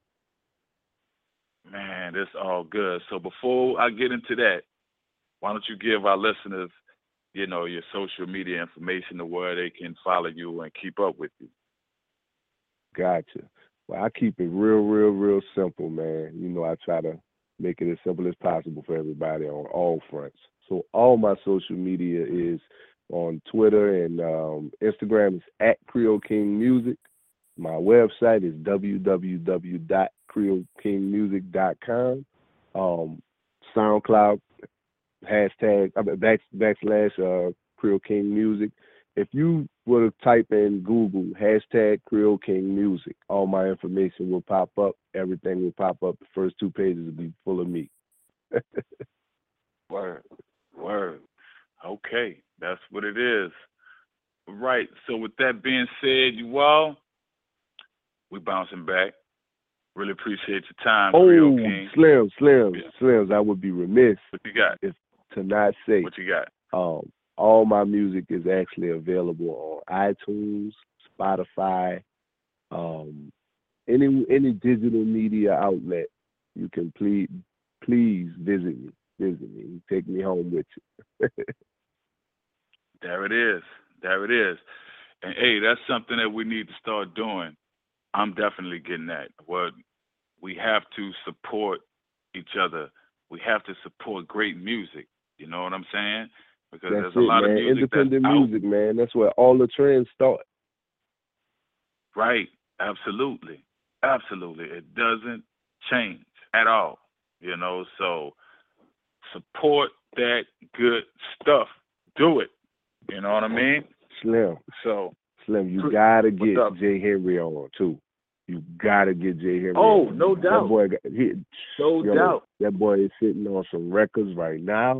Man, it's all good. So before I get into that, why don't you give our listeners, you know, your social media information to where they can follow you and keep up with you? Gotcha. Well, I keep it real, real, real simple, man. You know, I try to make it as simple as possible for everybody on all fronts. So all my social media is on Twitter and um, Instagram is at Creole King Music. My website is w w w dot creole king music dot com. Um, SoundCloud, hashtag, I mean, back, backslash uh, Creole King Music. If you were to type in Google, hashtag Creole King Music, all my information will pop up. Everything will pop up. The first two pages will be full of me. Word. Word. Okay. That's what it is. Right. So with that being said, you all, we bouncing back. Really appreciate your time, oh, Creole King. Slim, Slim, yeah. Slims, I would be remiss what you got? if to not say what you got. Um, all my music is actually available on iTunes, Spotify, um, any any digital media outlet. You can please please visit me. Visit me. Take me home with you. There it is. There it is. And hey, that's something that we need to start doing. I'm definitely getting that. Well, we have to support each other. We have to support great music. You know what I'm saying? Because that's there's it, a lot man. of music Independent that's music, out. man. That's where all the trends start. Right. Absolutely. Absolutely. It doesn't change at all. You know, so support that good stuff. Do it. You know what I mean? Slim. So Slim, you gotta get What's up? Jay Henry on too. You gotta get Jay Henry. Oh, on. no That doubt. boy got, he, no yo, doubt. That boy is sitting on some records right now.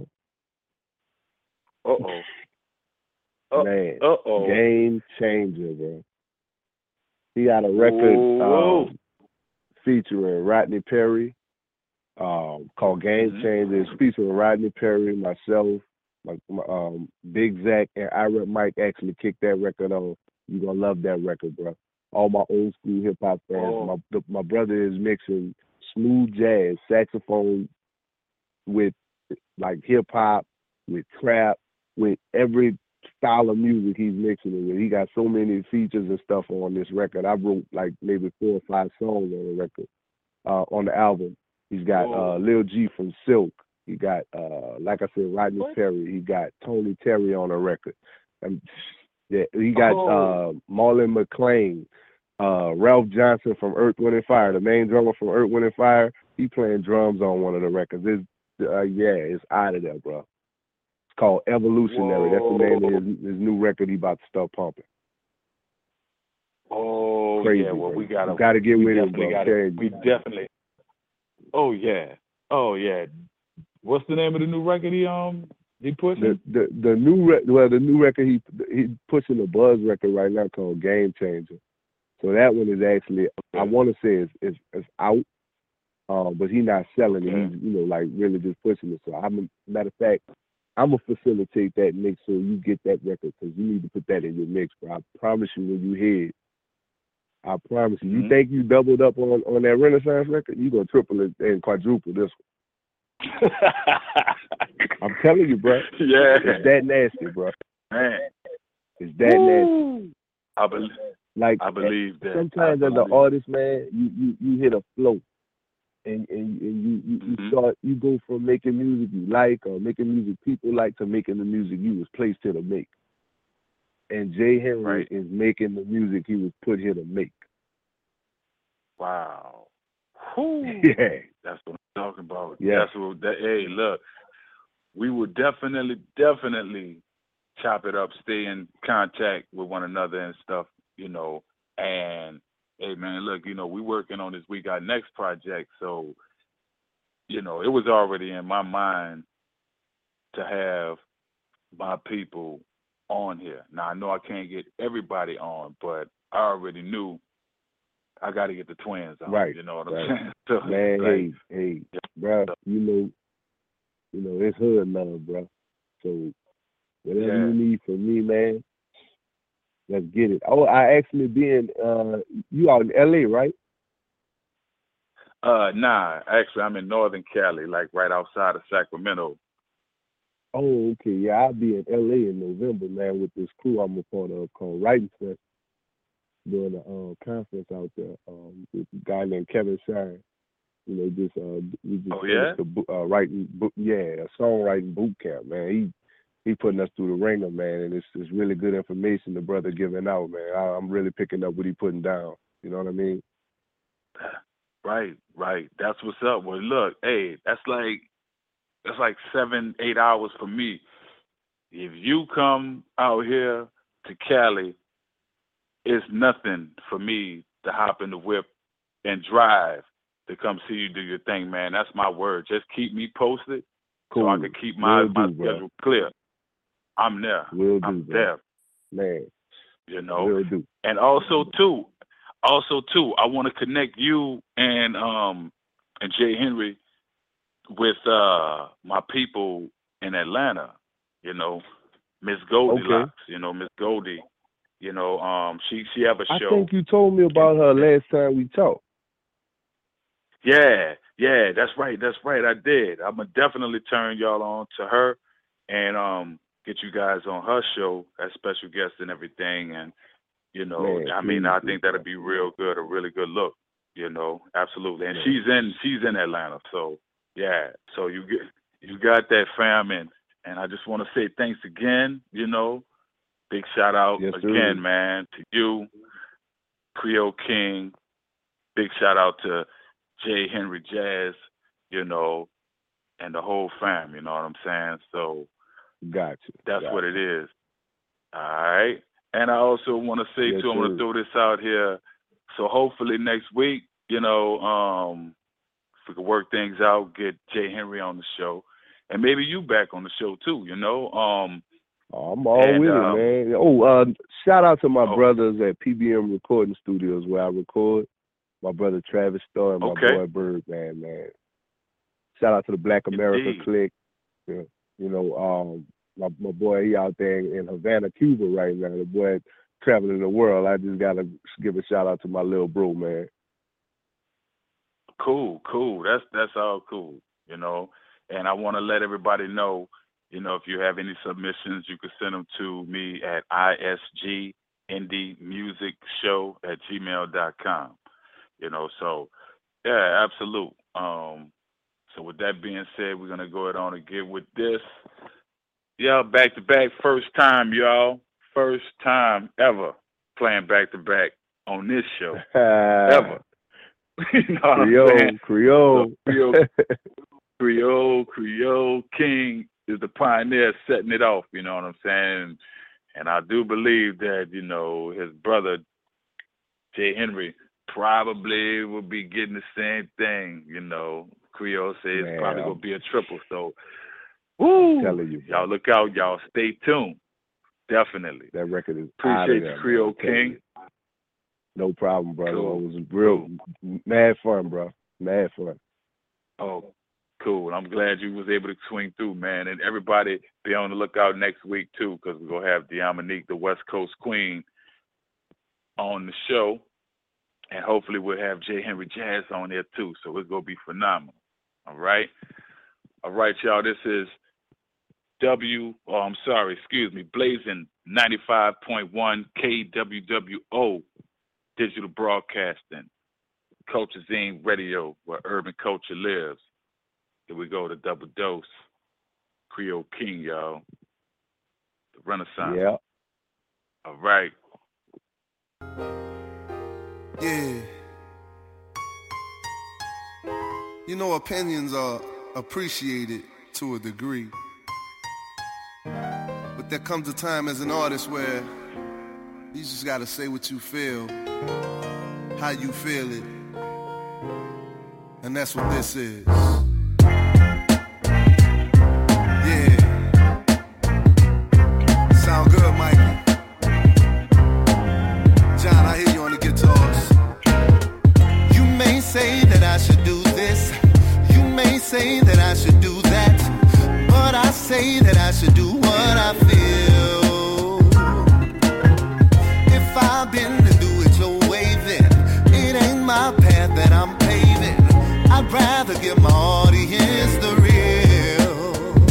Uh oh. Uh, Man, uh-oh. game changer, bro. He got a record um, featuring Rodney Perry um, called Game Mm-hmm. Changer. It's featuring Rodney Perry, myself, my, my, um, Big Zach, and Ira Mike actually kicked that record on. You're going to love that record, bro. All my old school hip hop fans. Oh. My the, my brother is mixing smooth jazz, saxophone with like hip hop, with trap, with every style of music he's mixing it with. He got so many features and stuff on this record. I wrote like maybe four or five songs on the record, uh, on the album. He's got uh, Lil G from Silk. He got, uh, like I said, Rodney What? Perry. He got Tony Terry on the record. And, yeah, he got Oh. uh, Marlon McClain, uh, Ralph Johnson from Earth, Wind and Fire, the main drummer from Earth, Wind and Fire. He playing drums on one of the records. It's, uh, yeah, it's out of there, bro. Called Evolutionary. Whoa. That's the name of his, his new record he about to start pumping. Oh Crazy, yeah, well bro. we gotta You gotta get we with him, definitely bro. gotta Crazy. we definitely. Oh yeah, oh yeah. What's the name of the new record he um he pushing? The the the new re- well the new record he he pushing a buzz record right now called Game Changer. So that one is actually I want to say it's, it's it's out, um, but he's not selling Okay. it. He's you know like really just pushing it. So I'm matter of fact, I'm gonna facilitate that mix so you get that record because you need to put that in your mix, bro. I promise you when you hear it, I promise you. Mhm. You think you doubled up on on that Renaissance record? You gonna triple it and quadruple this one. I'm telling you, bro. Yeah. It's that nasty, bro. Man. It's that Woo. nasty. I believe. Like I believe that. sometimes I as an believe. artist, man, you, you, you hit a flow, and and, and you you, you Mhm. start you go from making music you like or making music people like to making the music you was placed here to make. And Jay Henry Right. is making the music he was put here to make. Wow. Whew. Yeah. That's what I'm talking about. Yeah. That's what. That, hey, look, we will definitely, definitely chop it up, stay in contact with one another and stuff, you know. And hey, man, look, you know, we working on this. We got next project, so you know, it was already in my mind to have my people on here. Now I know I can't get everybody on, but I already knew I got to get the twins on. Right. You know what I'm right. saying? So, Man, like, hey, hey, bro, you know, you know, it's hood love, bro. So whatever Yeah. you need from me, man, let's get it. Oh, I actually been uh you out in L A, right? Uh, nah, actually, I'm in Northern Cali, like right outside of Sacramento. Oh, okay. Yeah, I'll be in L A in November, man, with this crew I'm a part of called Writing Fest, doing a uh, conference out there. Um, with a guy named Kevin Shine. You know, just uh, we just Oh, yeah? finished the bo- uh, writing book, yeah, a songwriting boot camp, man. He he putting us through the ringer, man, and it's it's really good information the brother giving out, man. I, I'm really picking up what he putting down. You know what I mean? Right, right. That's what's up. Well, look, hey, that's like that's like seven, eight hours for me. If you come out here to Cali, it's nothing for me to hop in the whip and drive to come see you do your thing, man. That's my word. Just keep me posted Cool. so I can keep my, Will my do, bro. schedule clear. I'm there. Will do, I'm bro. there. Man, You know. will do. And also too, also too, I want to connect you and um and Jay Henry with uh my people in Atlanta. You know, Miss Goldilocks. Okay. You know, Miss Goldie. You know, um, she she have a I show. think you told me about her last time we talked. Yeah, yeah, that's right, that's right. I did. I'm gonna definitely turn y'all on to her, and um, get you guys on her show as special guests and everything. And you know, Man, I mean, please I do, think that'd be real good, a really good look. You know, absolutely. And Man. she's in she's in Atlanta, so yeah. So you get you got that fam, and and I just want to say thanks again. You know, big shout out Yes, sir. again, man, to you, Creole King. Big shout out to Jay Henry Jazz, you know, and the whole fam, you know what I'm saying? So Gotcha. that's gotcha. what it is. All right. And I also want to say, Yes, too, I'm going sir. to throw this out here. So hopefully next week, you know, um, if we can work things out, get Jay Henry on the show. And maybe you back on the show, too, you know? Um, I'm all and, with um, it, man. Oh, uh, shout out to my oh. brothers at P B M Recording Studios where I record. My brother Travis Starr and my Okay. boy Birdman, man. Shout out to the Black America Indeed. Clique. Yeah. You know, um, my my boy, he out there in Havana, Cuba right now. The boy traveling the world. I just gotta give a shout out to my little bro, man. Cool, cool. That's that's all cool, you know. And I want to let everybody know, you know, if you have any submissions, you can send them to me at isgindiemusicshow at gmail dot com. You know, so yeah, absolute. Um, so with that being said, we're gonna go ahead on and get with this. Yeah, back to back, first time, y'all, first time ever playing back to back on this show ever. You know what Creole, I'm saying? Creole. So Creole, Creole, Creole King is the pioneer setting it off, you know what I'm saying? And I do believe that, you know, his brother Jay Henry probably will be getting the same thing, you know. Creole says it's probably Man, gonna be a triple. So, woo! telling you, bro. Y'all look out, y'all stay tuned. Definitely. That record is out of Appreciate there, you, Creole man. I'm telling King. you. No problem, brother. Cool. It was real mad fun, bro. Mad fun. Oh, cool. I'm glad you was able to swing through, man. And everybody be on the lookout next week too, because we're gonna have Diamonique, the West Coast Queen, on the show. And hopefully we'll have Jay Henry Jazz on there too. So it's gonna be phenomenal. All right. All right, y'all. This is W oh I'm sorry, excuse me, Blazing ninety-five point one K W W O Digital Broadcasting, Culture Zine Radio, where urban culture lives. Here we go to Double Dose, Creole King, y'all. The Renaissance. Yeah. All right. Yeah. You know, opinions are appreciated to a degree. But there comes a time as an artist where you just gotta say what you feel, how you feel it. And that's what this is. Yeah. Sound good, Mikey? John, I hear you on the guitars. You may say that I should do this. You may say that I should do that. But I say that I should do what I feel. If I've been to do it your way, then it ain't my path that I'm paving. I'd rather give my audience the real.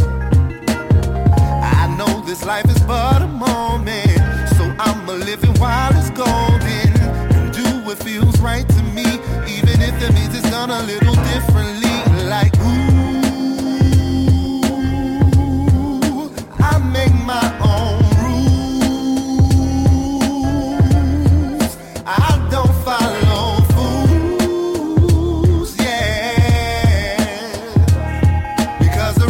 I know this life is but a moment, so I'ma live it while it's golden and do what feels right to me, even if it means it's done a little differently. Like ooh, I make my own rules. I don't follow fools, yeah. Because the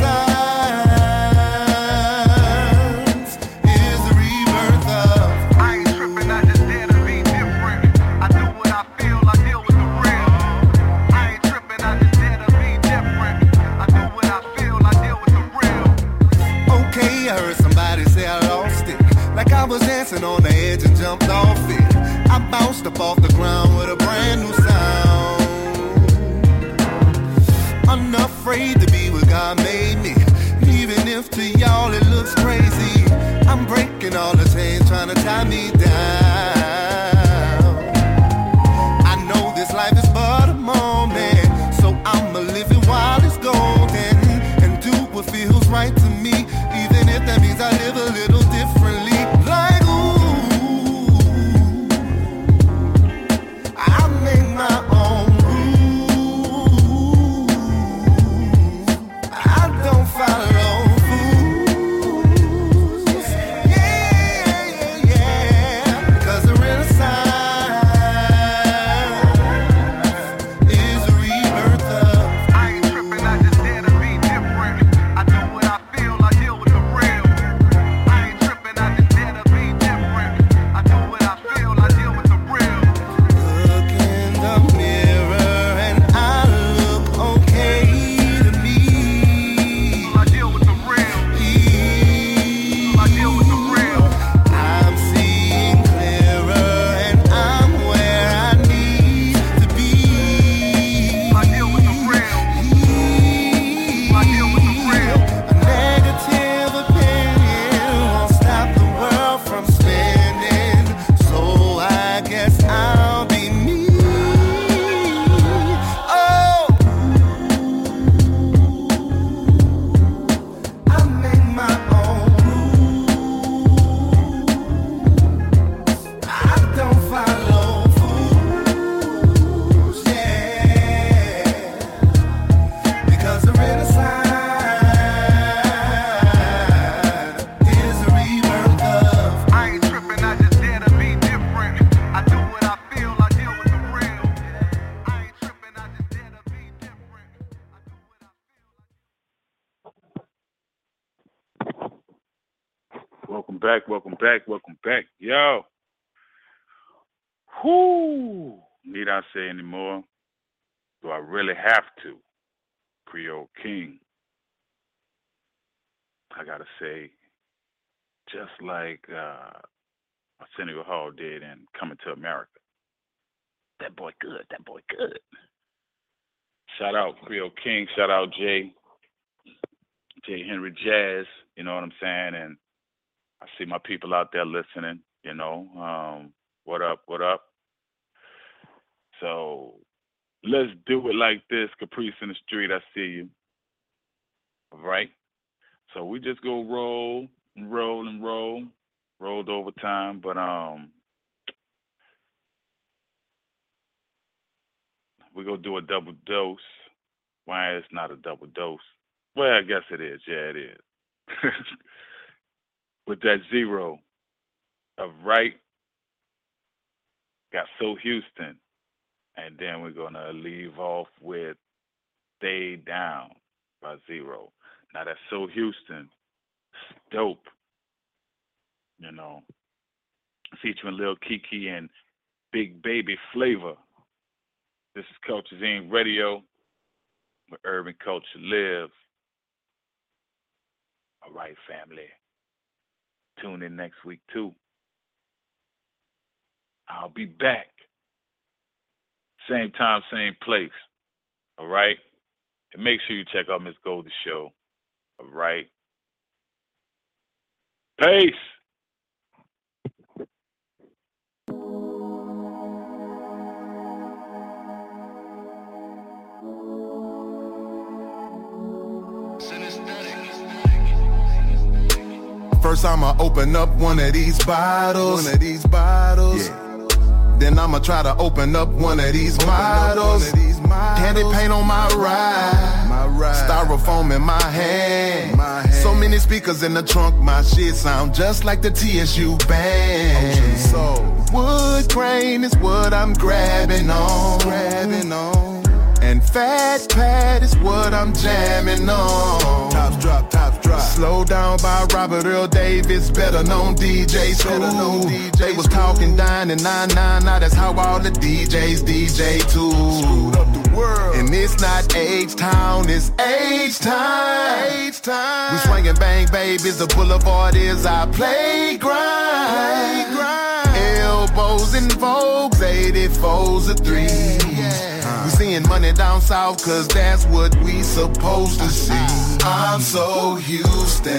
Renaissance is the rebirth of. I ain't tripping, I just dare to be different. I do what I feel, I deal with the real. I ain't tripping, I just dare to be different. I do what I feel, I deal with the real. Okay, I heard somebody say I lost it. Like I was dancing on the edge and jumped off it. I bounced up off the ground with a brand new sound. Unafraid to be what God made me. Even if to y'all it looks crazy, I'm breaking all the chains trying to tie me down. I know this life is but a moment, so I'ma live it while it's golden and do what feels right to me, even if that means I live a little differently. Like ooh, I make my own rules. I don't follow fools. Yeah, yeah, yeah. Because the Renaissance is the rebirth of. I ain't tripping, I just dare to be different. I do what I feel, I deal with the real. I ain't tripping, I just dare to be different. I do what I feel, I deal with the real. Look in the mirror and I look okay to me. I deal with the real. I deal with the real. I'm seeing clearer and I'm where I need to be. I deal with the real. I deal with the real. A negative opinion won't stop the world from spinning. So I guess I'll be me. Oh, I make my own rules. I don't follow fools, yeah. Because the Renaissance is the rebirth of. I ain't tripping, I just dare to be different. I do what I feel, I deal with the real. I ain't tripping, I just dare to be different. Welcome back, welcome back, welcome back. Yo. Whoo! Need I say any more? Do I really have to? Creole King. I gotta say, just like uh, Arsenio Hall did in Coming to America. That boy good. That boy good. Shout out Creole King. Shout out Jay. Jay Henry Jazz. You know what I'm saying? And I see my people out there listening. You know, um, what up? What up? So let's do it like this. Caprice in the street. I see you. All right. So we just go roll and roll and roll. Rolled over time, but um. We're going to do a double dose. Why it's not a double dose? Well, I guess it is. Yeah, it is. With that zero of right, got So Houston. And then we're going to leave off with Stay Down by Zero. Now, that's So Houston. Dope. You know, featuring Lil Kiki and Big Baby Flavor. This is Culture Zine Radio, where urban culture lives. All right, family. Tune in next week, too. I'll be back. Same time, same place. All right? And make sure you check out Miss Goldie's show. All right? Peace. First I'ma open up one of these bottles. One of these bottles. Yeah. Then I'ma try to open up one of these models. Candy paint on my ride. My ride. Styrofoam in my hand. my hand. So many speakers in the trunk. My shit sound just like the T S U band. So wood grain is what I'm grabbing on. Grabbing on. And Fat Pat is what I'm jamming on. Tops drop, tops drop. Slow Down by Robert Earl Davis, better known D J Screw. They was talking down in nine nine, now that's how all the D Js D J too. Screwed up the world. And it's not H-Town, it's H-Time. H-Time. We swinging bang babies, the boulevard is our playground. Playground. Elbows and Vogues, eighty-fours or three. We seeing money down south, cause that's what we supposed to see. I'm so Houston.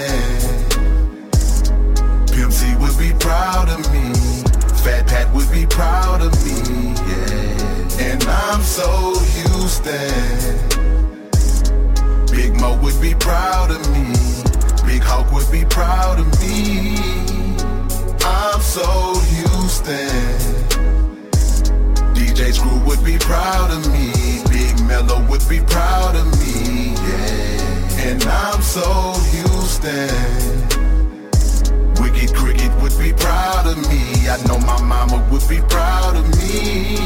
Pimp C would be proud of me. Fat Pat would be proud of me, yeah. And I'm so Houston. Big Mo would be proud of me. Big Hawk would be proud of me. I'm so Houston. D J Screw would be proud of me. Big Mello would be proud of me, yeah. And I'm so Houston. Wicked Cricket would be proud of me. I know my mama would be proud of me.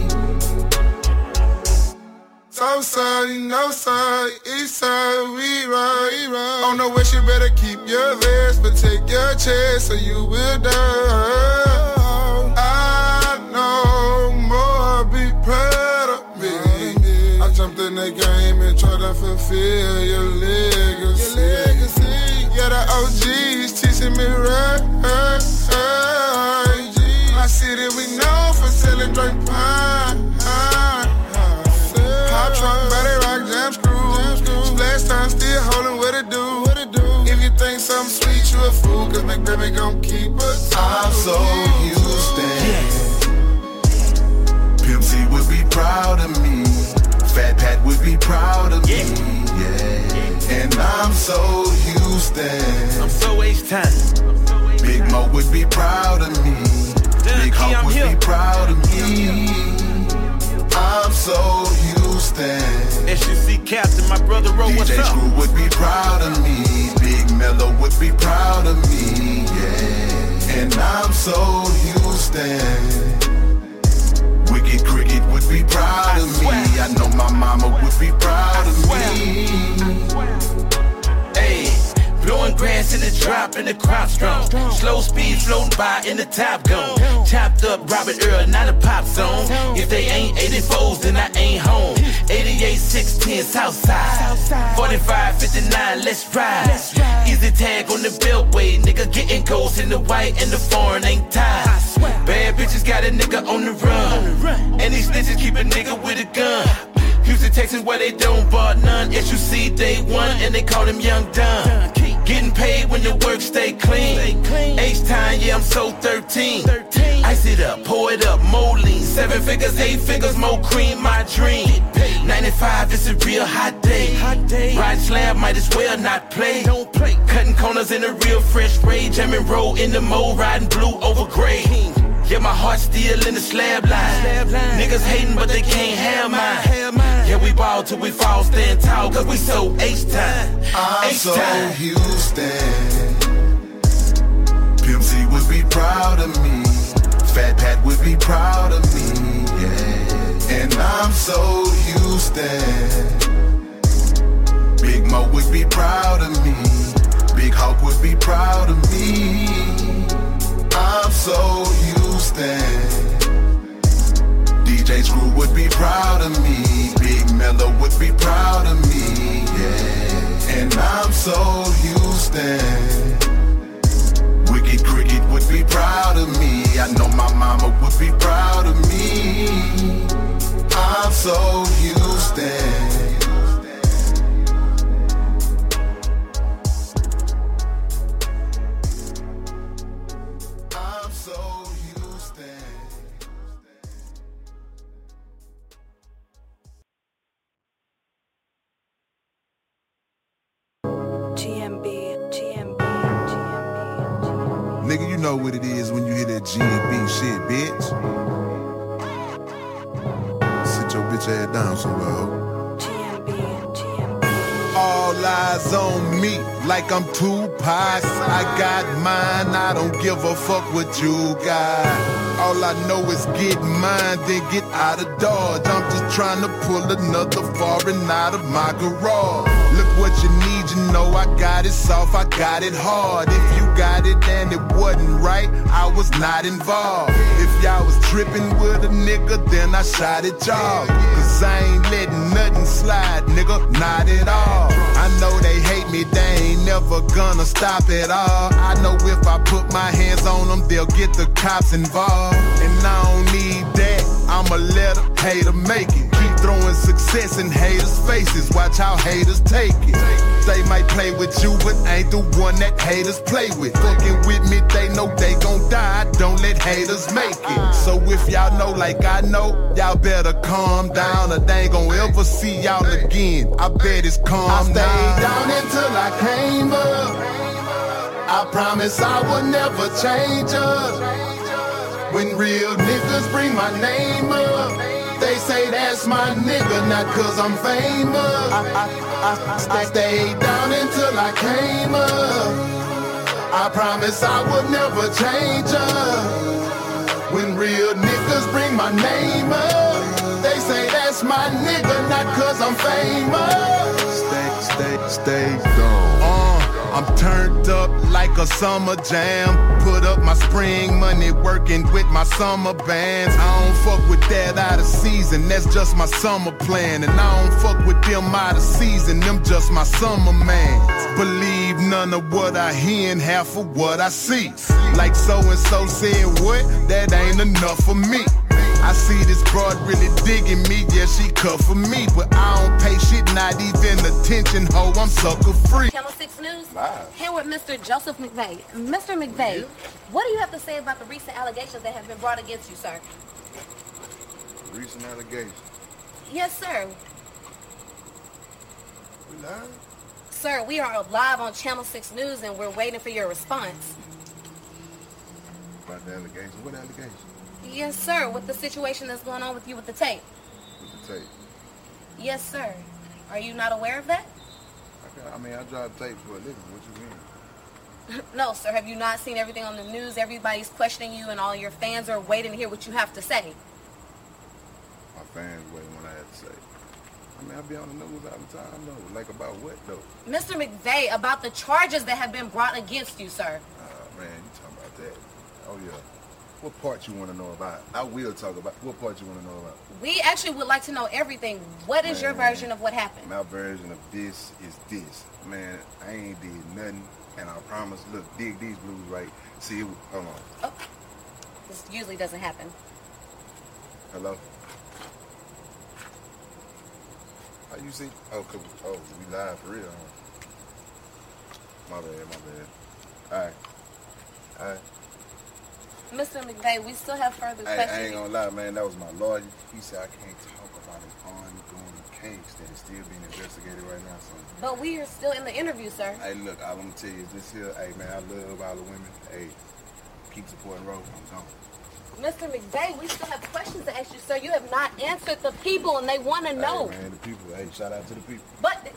Southside, Northside, Eastside, we ride, we ride. On the west, you better keep your vest, but take your chance or you will die. I know more, be proud of me. I jumped in the game and tried to fulfill your legacy. Your legacy. Yeah, the O Gs teaching me right. My city, we know for selling drink pine. Pop trunk, body rock, jam screw. Splash time, still holding what it do. If you think something sweet, you a fool, cause my baby gon' keep us. I'm so Houston. Pimp C would be proud of me. Fat Pat would be proud of me. Yeah. And I'm so Houston. I'm so H-Time. Big Mo would be proud of me. Big Hawk would be proud of me. I'm so Houston. S U C Captain, my brother Ro, what's up? D J Screw would be proud of me. Big Mello would be proud of me, yeah. And I'm so Houston. Wicked Cricket would be proud of me. I know my mama would be proud of me. Hey. Blowing grass in the drop and the crop strong. Slow speed floating by in the top gun. Chopped up Robert Earl, not a pop song. If they ain't eighty-fours, then I ain't home. eighty-eight, six ten, Southside. forty-five, fifty-nine, let's ride. Easy tag on the beltway. Nigga getting ghosts in the white and the foreign ain't tied. Bad bitches got a nigga on the run. And these snitches keep a nigga with a gun. Houston, Texas, where they don't bar none. S U C, day one, and they call him Young Don. Getting paid when the work stay clean. H-time, yeah, I'm so thirteen. Ice it up, pour it up, more lean. Seven figures, eight figures, more cream, my dream. ninety-five, it's a real hot day. Ride slam, might as well not play. Cutting corners in a real fresh rage. Jamming roll in the mo, riding blue over gray. Yeah, my heart still in the slab line. Niggas hating, but they can't have mine. Yeah, we ball till we fall, stand tall, cause we so H-time. I'm so Houston. Pimp C would be proud of me. Fat Pat would be proud of me. Yeah. And I'm so Houston. Big Mo would be proud of me. Big Hawk would be proud of me. I'm so Houston. D J Screw would be proud of me. Big Mello would be proud of me. Yeah. And I'm so Houston. Wicked Cricket would be proud of me. I know my mama would be proud of me. I'm so Houston. Nigga, you know what it is when you hear that G and B shit, bitch. Sit your bitch ass down somewhere, ho. All eyes on me, like I'm Tupac. I got mine, I don't give a fuck what you got. All I know is get mine, then get out of Dodge. I'm just trying to pull another foreign out of my garage. Look what you need, you know I got it soft, I got it hard. If you got it and it wasn't right, I was not involved. If y'all was tripping with a nigga, then I shot at y'all. Cause I ain't letting nothing slide, nigga, not at all. I know they hate me, they ain't never gonna stop at all. I know if I put my hands on them, they'll get the cops involved. And I don't need that, I'ma let a hater make it. Keep throwing success in haters' faces, watch how haters take it. They might play with you, but ain't the one that haters play with. Fucking with me, they know they gon' die, don't let haters make it. So if y'all know like I know, y'all better calm down, or they ain't gon' ever see y'all again. I bet it's calm I stayed down. down until I came up. I promise I will never change up. When real niggas bring my name up, they say that's my nigga, not cause I'm famous. I, I, I, I stayed down until I came up. I promise I will never change up. When real niggas bring my name up, they say that's my nigga, not cause I'm famous. Stay, stay, stay gone. Uh, I'm turned up like a summer jam. Put up my spring money working with my summer bands. I don't fuck with that out of season, that's just my summer plan. And I don't fuck with them out of season, them just my summer mans. Believe none of what I hear and half of what I see. Like so-and-so said what? That ain't enough for me. I see this broad really digging me, yeah, she cut for me. But I don't pay shit, not even attention, ho, I'm sucker free. Channel six News, Live. Here with Mister Joseph McVeigh. Mister McVeigh, what do you have to say about the recent allegations that have been brought against you, sir? Recent allegations? Yes, sir. We live? Sir, we are live on Channel six News and we're waiting for your response. About the allegations? What allegations? Yes, sir, with the situation that's going on with you with the tape. With the tape? Yes, sir. Are you not aware of that? Okay, I mean, I drive tapes for a living. What you mean? No, sir. Have you not seen everything on the news? Everybody's questioning you and all your fans are waiting to hear what you have to say. My fans waiting what I have to say. I mean, I be on the news all the time, though. Like, about what, though? Mister McVeigh, about the charges that have been brought against you, sir. Oh, man, you talking about that. Oh, yeah. What part you want to know about? I will talk about. What part you want to know about? We actually would like to know everything. What is Man, your version of what happened? My version of this is this. Man, I ain't did nothing, and I promise, look, dig these blues right. See, hold on. Oh, this usually doesn't happen. Hello? How you see? Oh, cause, oh, we live for real, huh? My bad, my bad. All right. All right. Mister McVeigh, we still have further I, questions. I ain't gonna lie, man. That was my lawyer. He said I can't talk about an ongoing case that is still being investigated right now. So. But we are still in the interview, sir. Hey, look, all I'm gonna tell you is this here. Hey, man, I love all the women. Hey, keep supporting Rose. I'm gone. Mister McVeigh, we still have questions to ask you, sir. You have not answered the people, and they want to know. Hey, man, the people. Hey, shout out to the people. But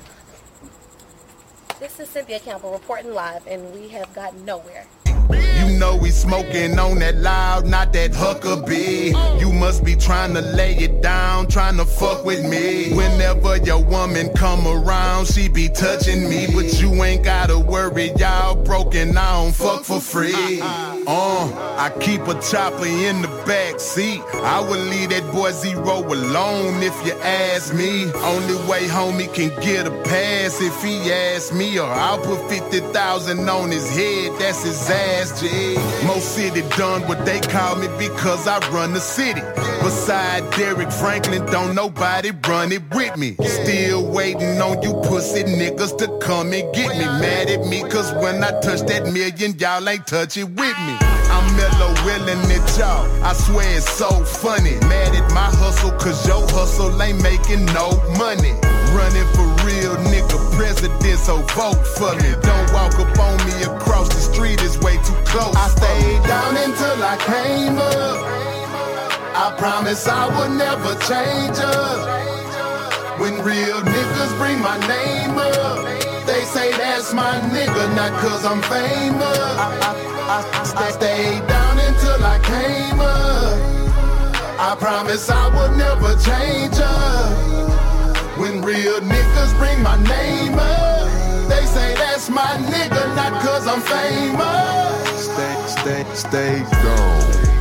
this is Cynthia Campbell reporting live, and we have gotten nowhere. You know we smoking on that loud, not that Huckabee. You must be trying to lay it down, trying to fuck with me. Whenever your woman come around, she be touching me. But you ain't gotta worry, y'all broken, I don't fuck for free. Uh, I keep a chopper in the back seat. I would leave that boy Zero alone if you ask me. Only way homie can get a pass if he asks me, or I'll put fifty thousand on his head, that's his ass, G. Most city done what they call me because I run the city. Beside Derek Franklin, don't nobody run it with me. Still waiting on you pussy niggas to come and get me. Mad at me cause when I touch that million, y'all ain't touch it with me. I'm mellow willing it, y'all. I swear it's so funny. Mad at my hustle cause your hustle ain't making no money. Running for real nigga president, so vote for me. Don't walk up on me across the street, it's way too close. I stayed down until I came up. I promise I will never change up. When real niggas bring my name up, they say that's my nigga, not cause I'm famous. I, I, I, I stayed down until I came up. I promise I will never change up. When real niggas bring my name up, they say that's my nigga, not cause I'm famous. Stay, stay, stay gone.